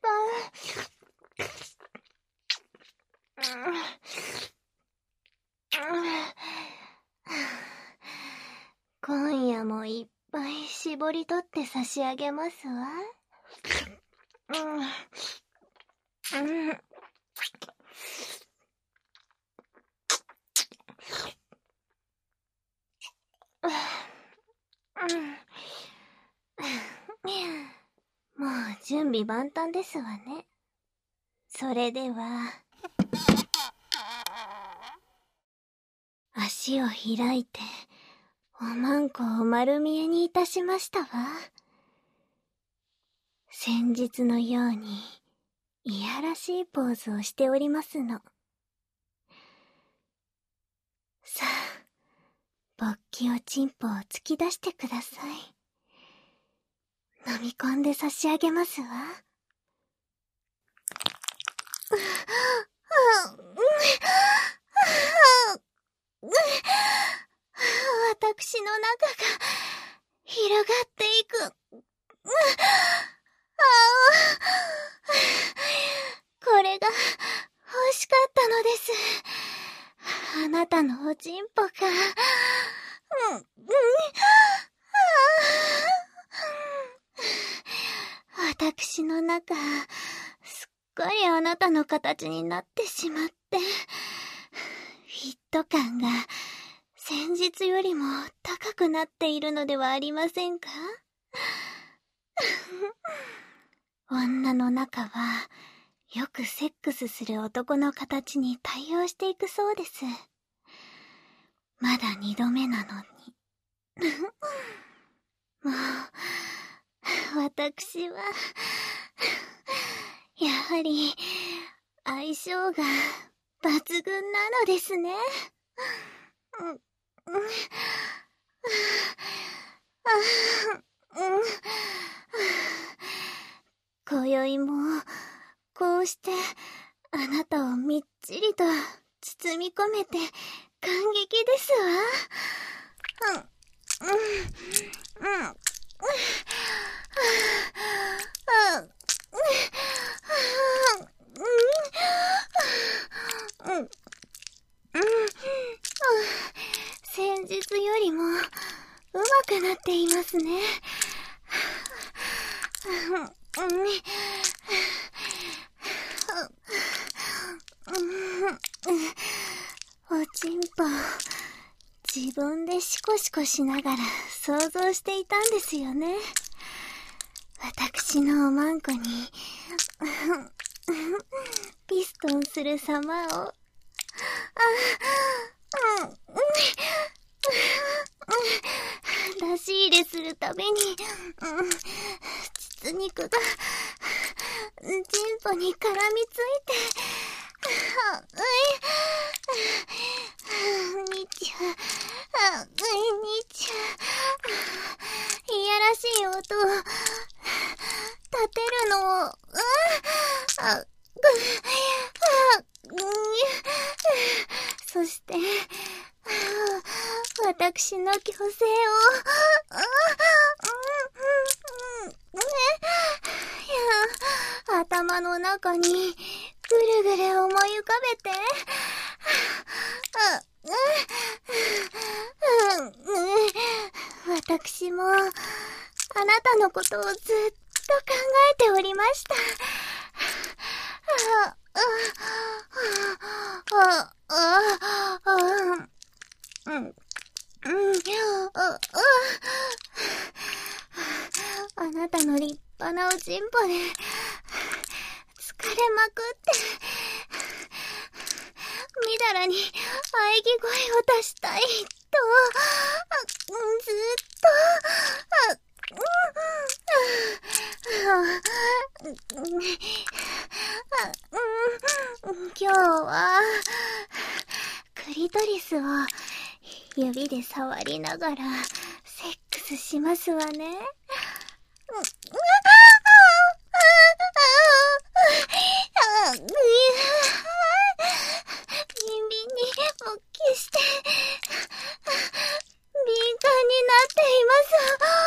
今夜もいっぱい絞り取って差し上げますわ。うん。うん。もう準備万端ですわね。それでは、足を開いて、おまんこを丸見えにいたしましたわ。先日のように、いやらしいポーズをしておりますの。さあ、勃起おちんぽを突き出してください。飲み込んで差し上げますわ。私の中が広がっていく。これが欲しかったのです。あなたのおちんぽが。私の中、すっかりあなたの形になってしまって、フィット感が先日よりも高くなっているのではありませんか？女の中は、よくセックスする男の形に対応していくそうです。まだ二度目なのに。もう、私は、やはり、相性が抜群なのですね。うん、うん、今宵も、こうして、あなたをみっちりと包み込めて感激ですわ。うん、うん、うん、うん、うん、先日よりもうまくなっていますね。おちんぽ、自分でシコシコしながら想像していたんですよね。私のおまんこにピストンする様を。出し入れするたびに、うん、膣肉がチンポに絡みついて、うい、にちゃ、うい、にちゃ、いやらしい音を立てるのを、あ、そして、私の虚勢を、頭の中にぐるぐる思い浮かべて、私もあなたのことをずっと考えておりました。あなたの立派ぱなおちんぽで疲れまくって、みだらに喘ぎ声を出したいと、ずっと、今日はクリトリスを指で触りながらセックスしますわね。耳に勃起して敏感になっています。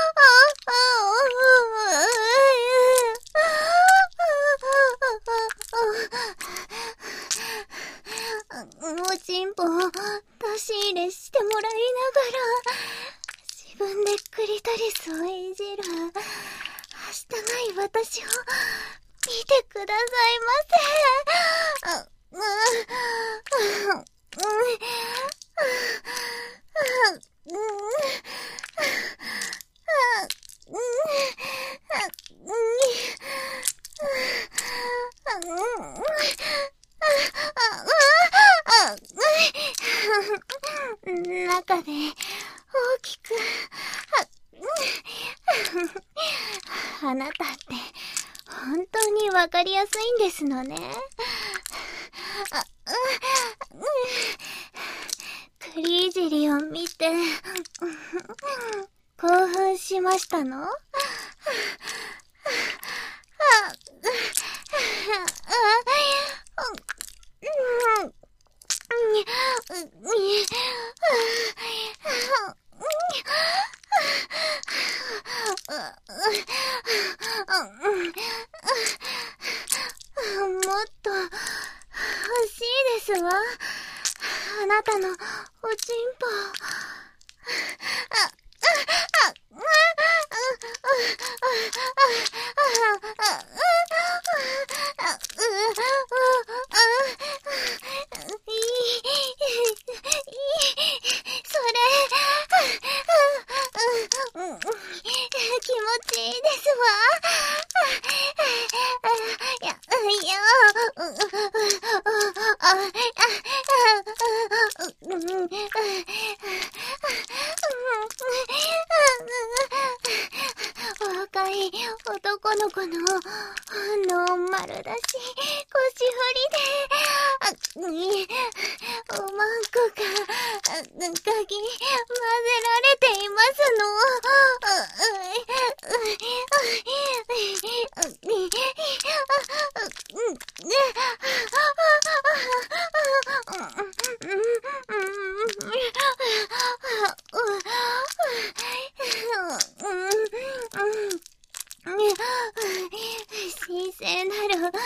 おちんぽを出し入れしてもらいながら自分でクリトリスをいじるはしたない私を見てくださいませ。中で大きくあなたって本当にわかりやすいんですのね。クリいじりを見て興奮しましたの？もっと欲しいですわ、あなたのおちんぽ。それ気持ちいいですわ。いや、いや、若い男の子のノーマルだし、腰振りで、おまんこがかき混ぜられていますの。神聖なる下のおまんこ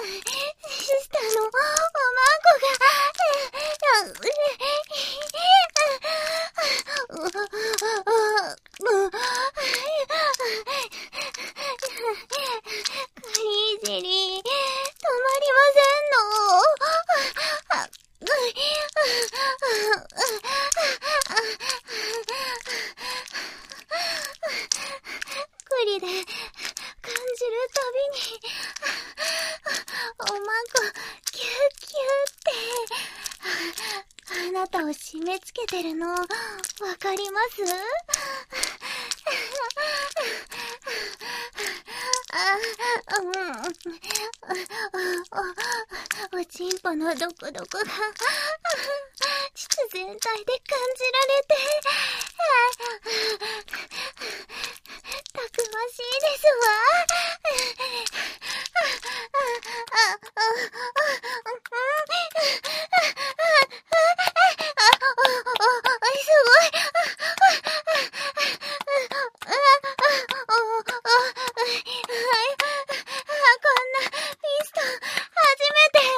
がクリいじり止まりませんの。クリで感じるたびにおまんこキュッキュッってあなたを締め付けてるのわかります？おちんぽのどこどこが膣全体で感じられてたくましいですわ。すごい。こんなピスト初めて。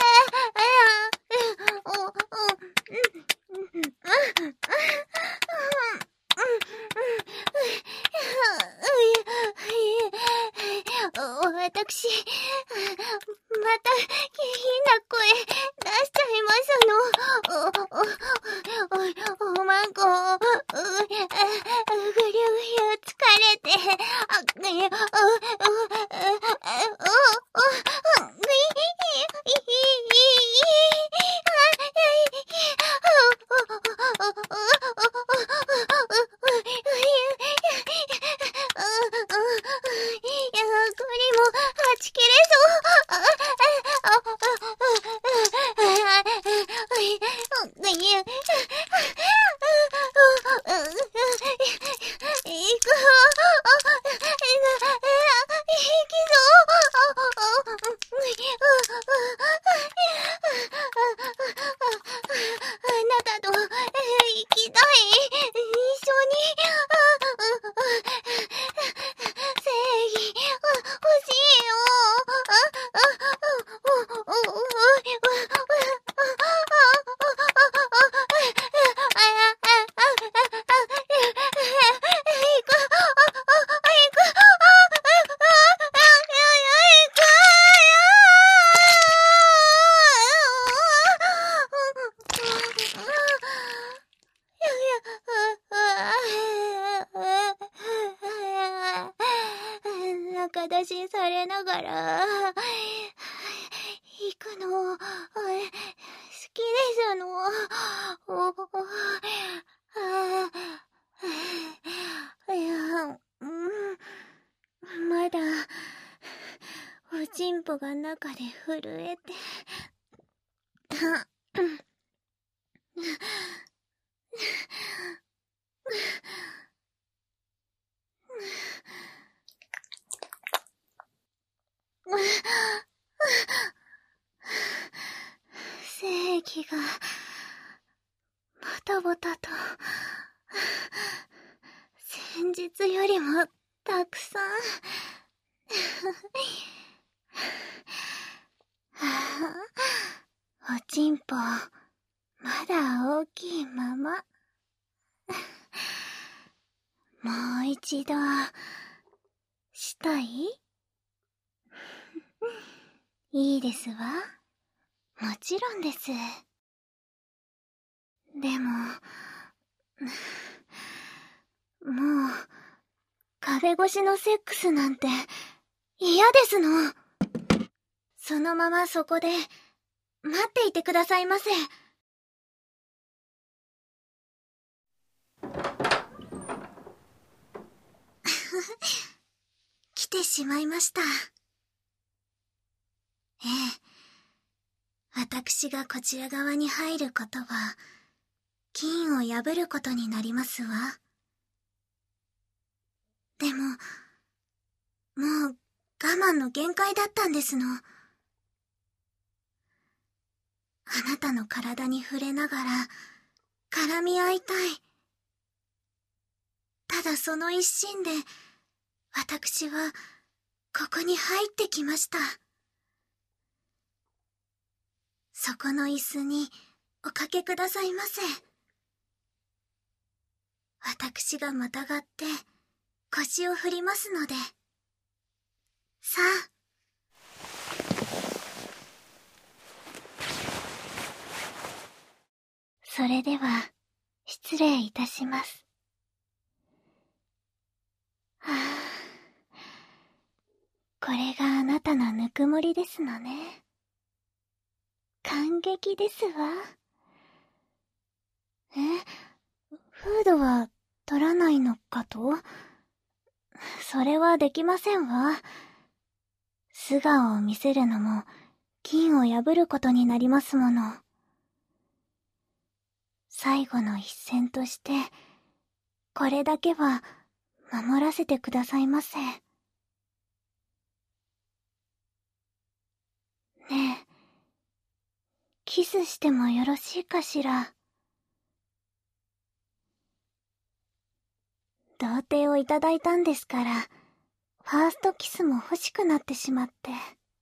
私、また下品な声出しちゃいますの。お、お、お、おまんこ、ぐりゅぐりゅ疲れて、あ、ね、あ、あ、あ、あ、あ、仲出しされながら、行くの、好きですの。おいや、うん、まだ、おちんぽが中で震えて。精液が、ボタボタと、先日よりもたくさん。おちんぽ、まだ大きいまま。もう一度、したい？いいですわ。もちろんです。でも、もう、壁越しのセックスなんて嫌ですの。そのままそこで待っていてくださいませ。来てしまいました。ええ。私がこちら側に入ることは、禁を破ることになりますわ。でも、もう我慢の限界だったんですの。あなたの体に触れながら、絡み合いたい。ただその一心で、私は、ここに入ってきました。そこの椅子に、おかけくださいませ。私がまたがって、腰を振りますので。さあ。それでは、失礼いたします。はあ、これがあなたのぬくもりですのね。感激ですわ。え、フードは取らないのかと？それはできませんわ。素顔を見せるのも、禁を破ることになりますもの。最後の一戦として、これだけは守らせてくださいませ。ねえ、キスしてもよろしいかしら。童貞をいただいたんですから、ファーストキスも欲しくなってしまって。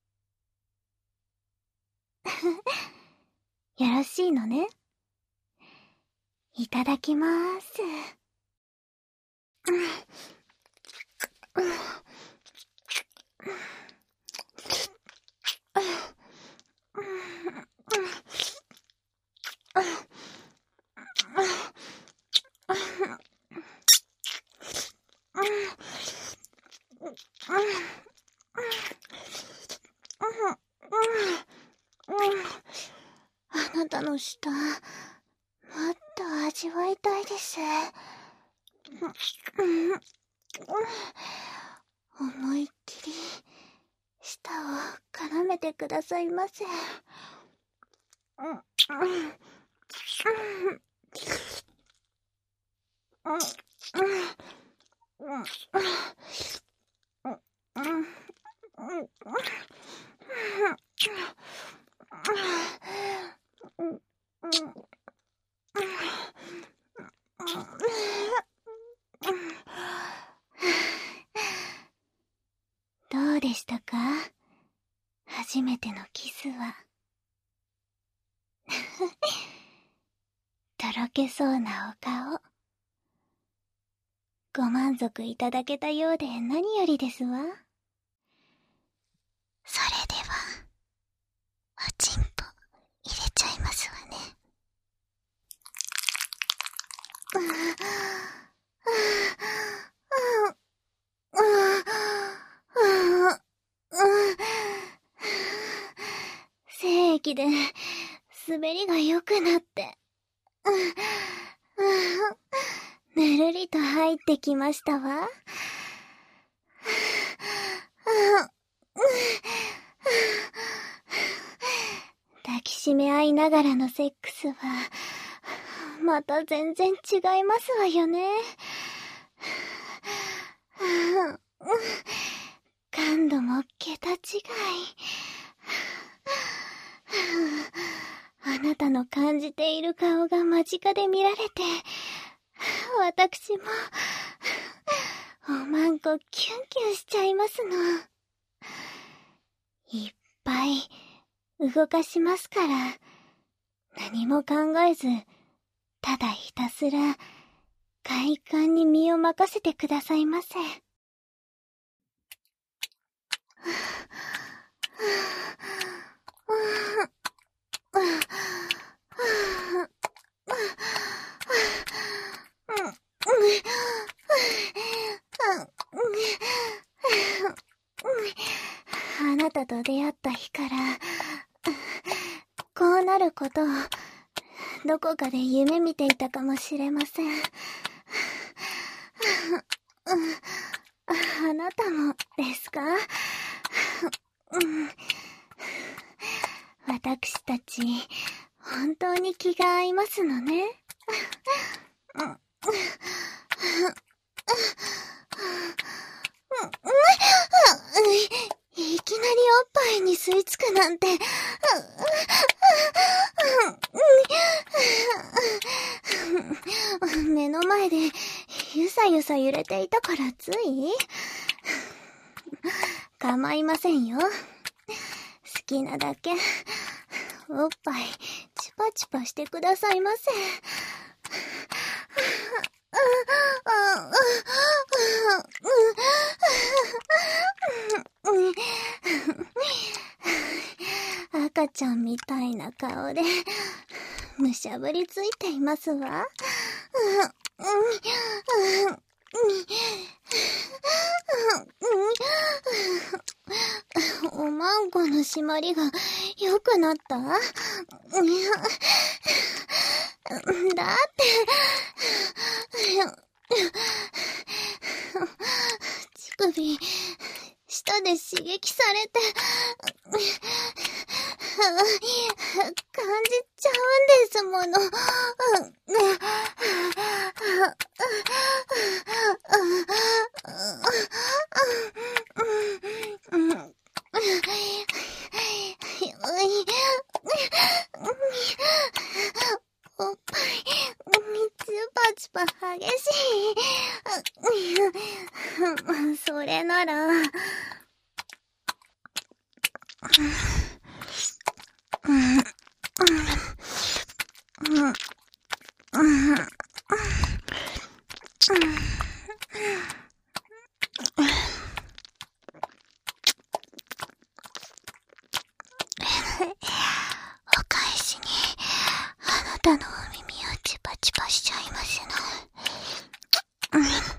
よろしいのね。いただきまーす。 あなたの舌、もっと味わいたいです。思いっきり舌を絡めてくださいませ。どうでしたか？初めてのキスは。とろけそうなお顔。ご満足いただけたようで何よりですわ。それでは、おちんぽ入れちゃいますわね。精液で滑りが良くなって、ぬるりと入ってきましたわ。抱きしめ合いながらのセックスは、また全然違いますわよね。感度も桁違い。あなたの感じている顔が間近で見られて、私も、おまんこキュンキュンしちゃいますの。いっぱい動かしますから、何も考えず、ただひたすら、快感に身を任せてくださいませ。あなたと出会った日から、こうなることを、どこかで夢見ていたかもしれません。あなたもですか？私たち、本当に気が合いますのね。いきなりおっぱいに吸い付くなんて。目の前でゆさゆさ揺れていたからつい構いませんよ。好きなだけおっぱいチュパチュパしてくださいませ。赤ちゃんみたいな顔でむしゃぶりついていますわ。おまんこの締まりが良くなった？だって乳首舌で刺激されて感じちゃうんですもの。おっぱいチュパチュパ激しい。それならお返しにあなたのお耳をチュパチュパしちゃいます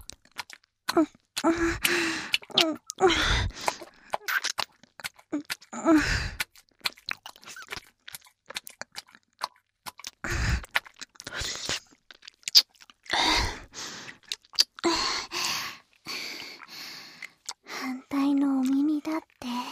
の。 反対のお耳だって。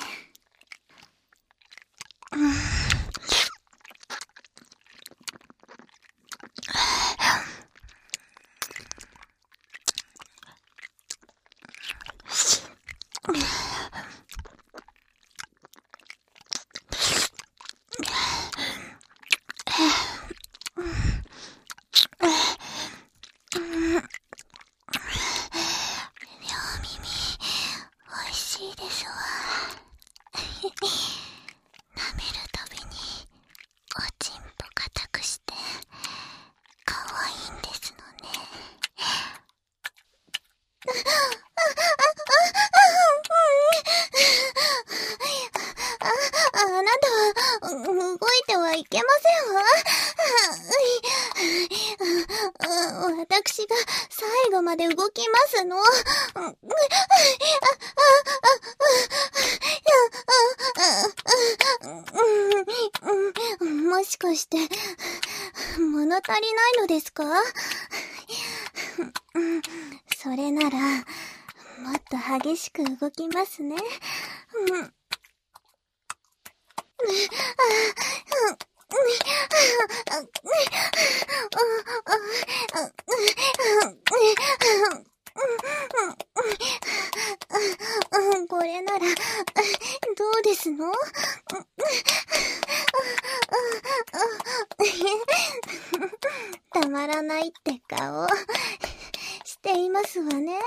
私が最後まで動きますの。もしかして物足りないのですか？それならもっと激しく動きますね。これならどうですの？たまらないって顔していますわね。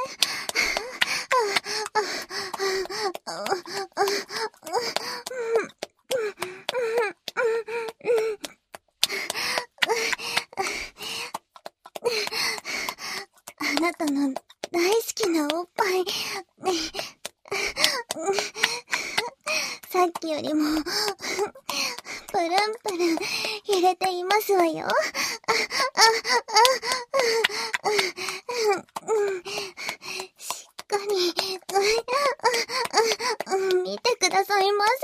あなたの大好きなおっぱいさっきよりもプルンプルン揺れていますわよ。しっかり見てくださいませ。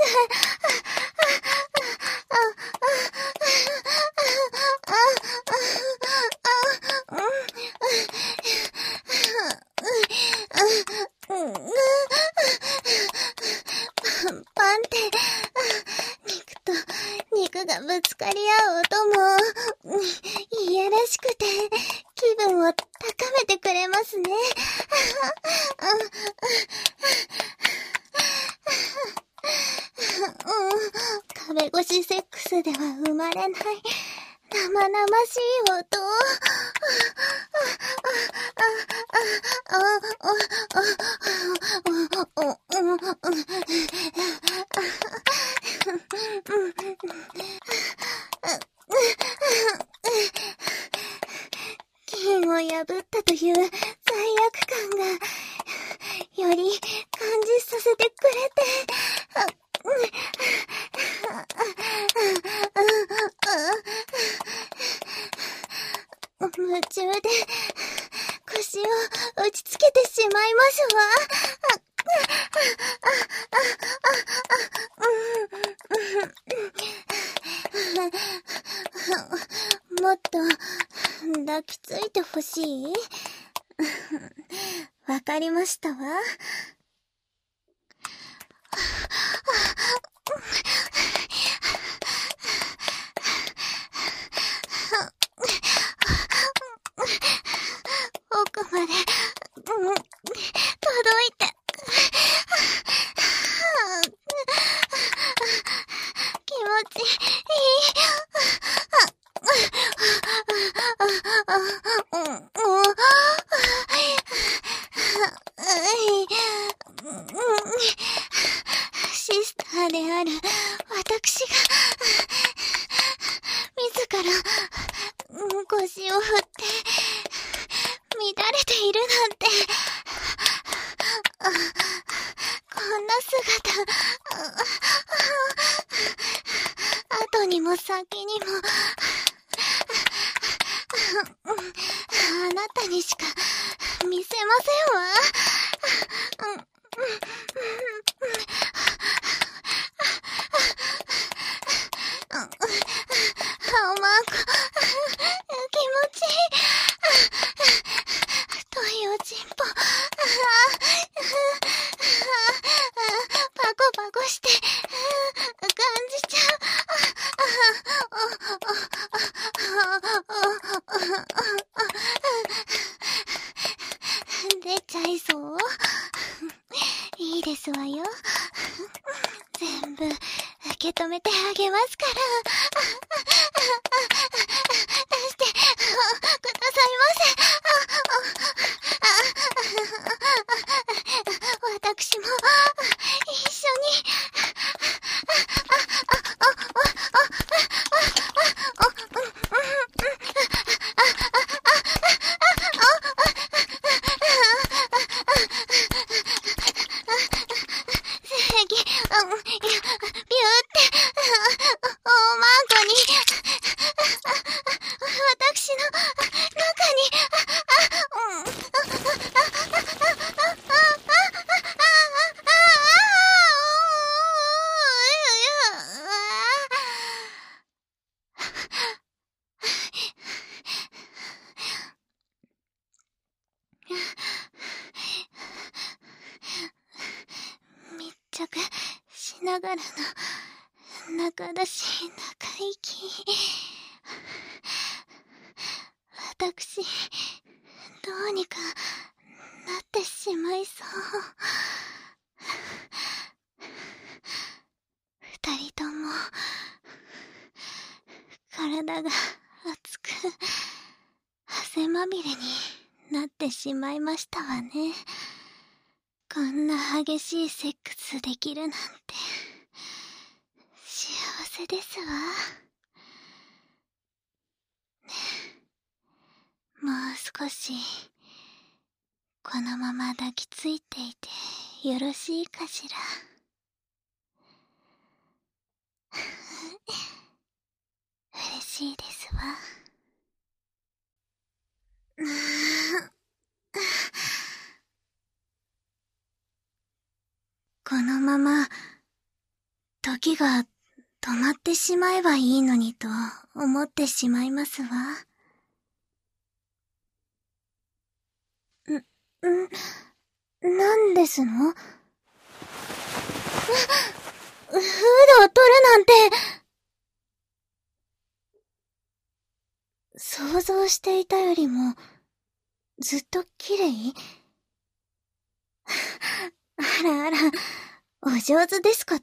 パンって肉と肉がぶつかり合う音もいやらしくて気分を高めてくれますね。壁越しセックスでは生まれない生々しい音。剣を破ったという罪悪感がより感じさせてくれて、夢中で腰を打ちつけてしまいますわ。もっと抱きついてほしい？わかりましたわ。奥まで、うん、届いて。気持ちいい。シスターである私が自ら腰を振って乱れているなんて、こんな姿後にも先にもあなたにしか見せませんわ。 部受け止めてあげますから。してくださいませ。私も一緒に。密着しながらの中出し中息。私、どうにかなってしまいそう。二人とも体が熱く汗まみれになってしまいましたわね。こんな激しいセックスできるなんて幸せですわ。ね、もう少しこのまま抱きついていてよろしいかしら。嬉しいですわ。このまま時が止まってしまえばいいのにと思ってしまいますわ。ん、ん、なんですの？フードを取るなんて。想像していたよりもずっと綺麗？あらあら、お上手ですこと？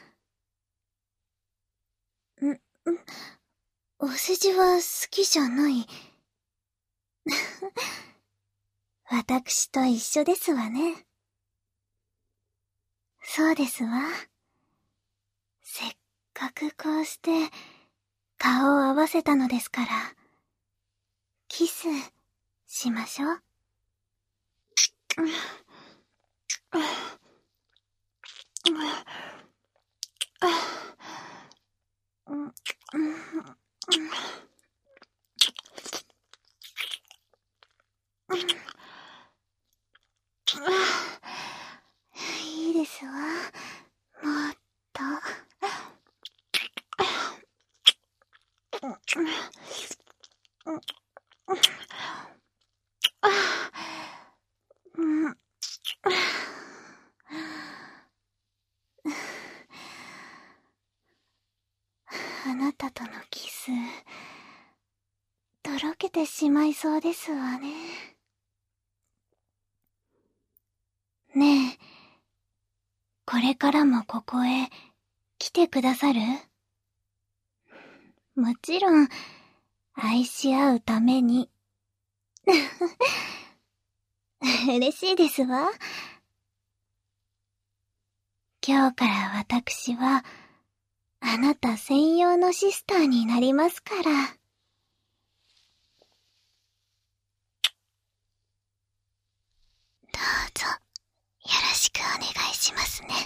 ん、ん、お世辞は好きじゃない。私と一緒ですわね。そうですわ。せっかくこうして顔を合わせたのですから、キスしましょう。いいですわ。もっと。あなたとのキス、とろけてしまいそうですわね。ねえ、これからもここへ来てくださる？もちろん、愛し合うために。嬉しいですわ。今日から私は、あなた専用のシスターになりますから。どうぞ、よろしくお願いしますね。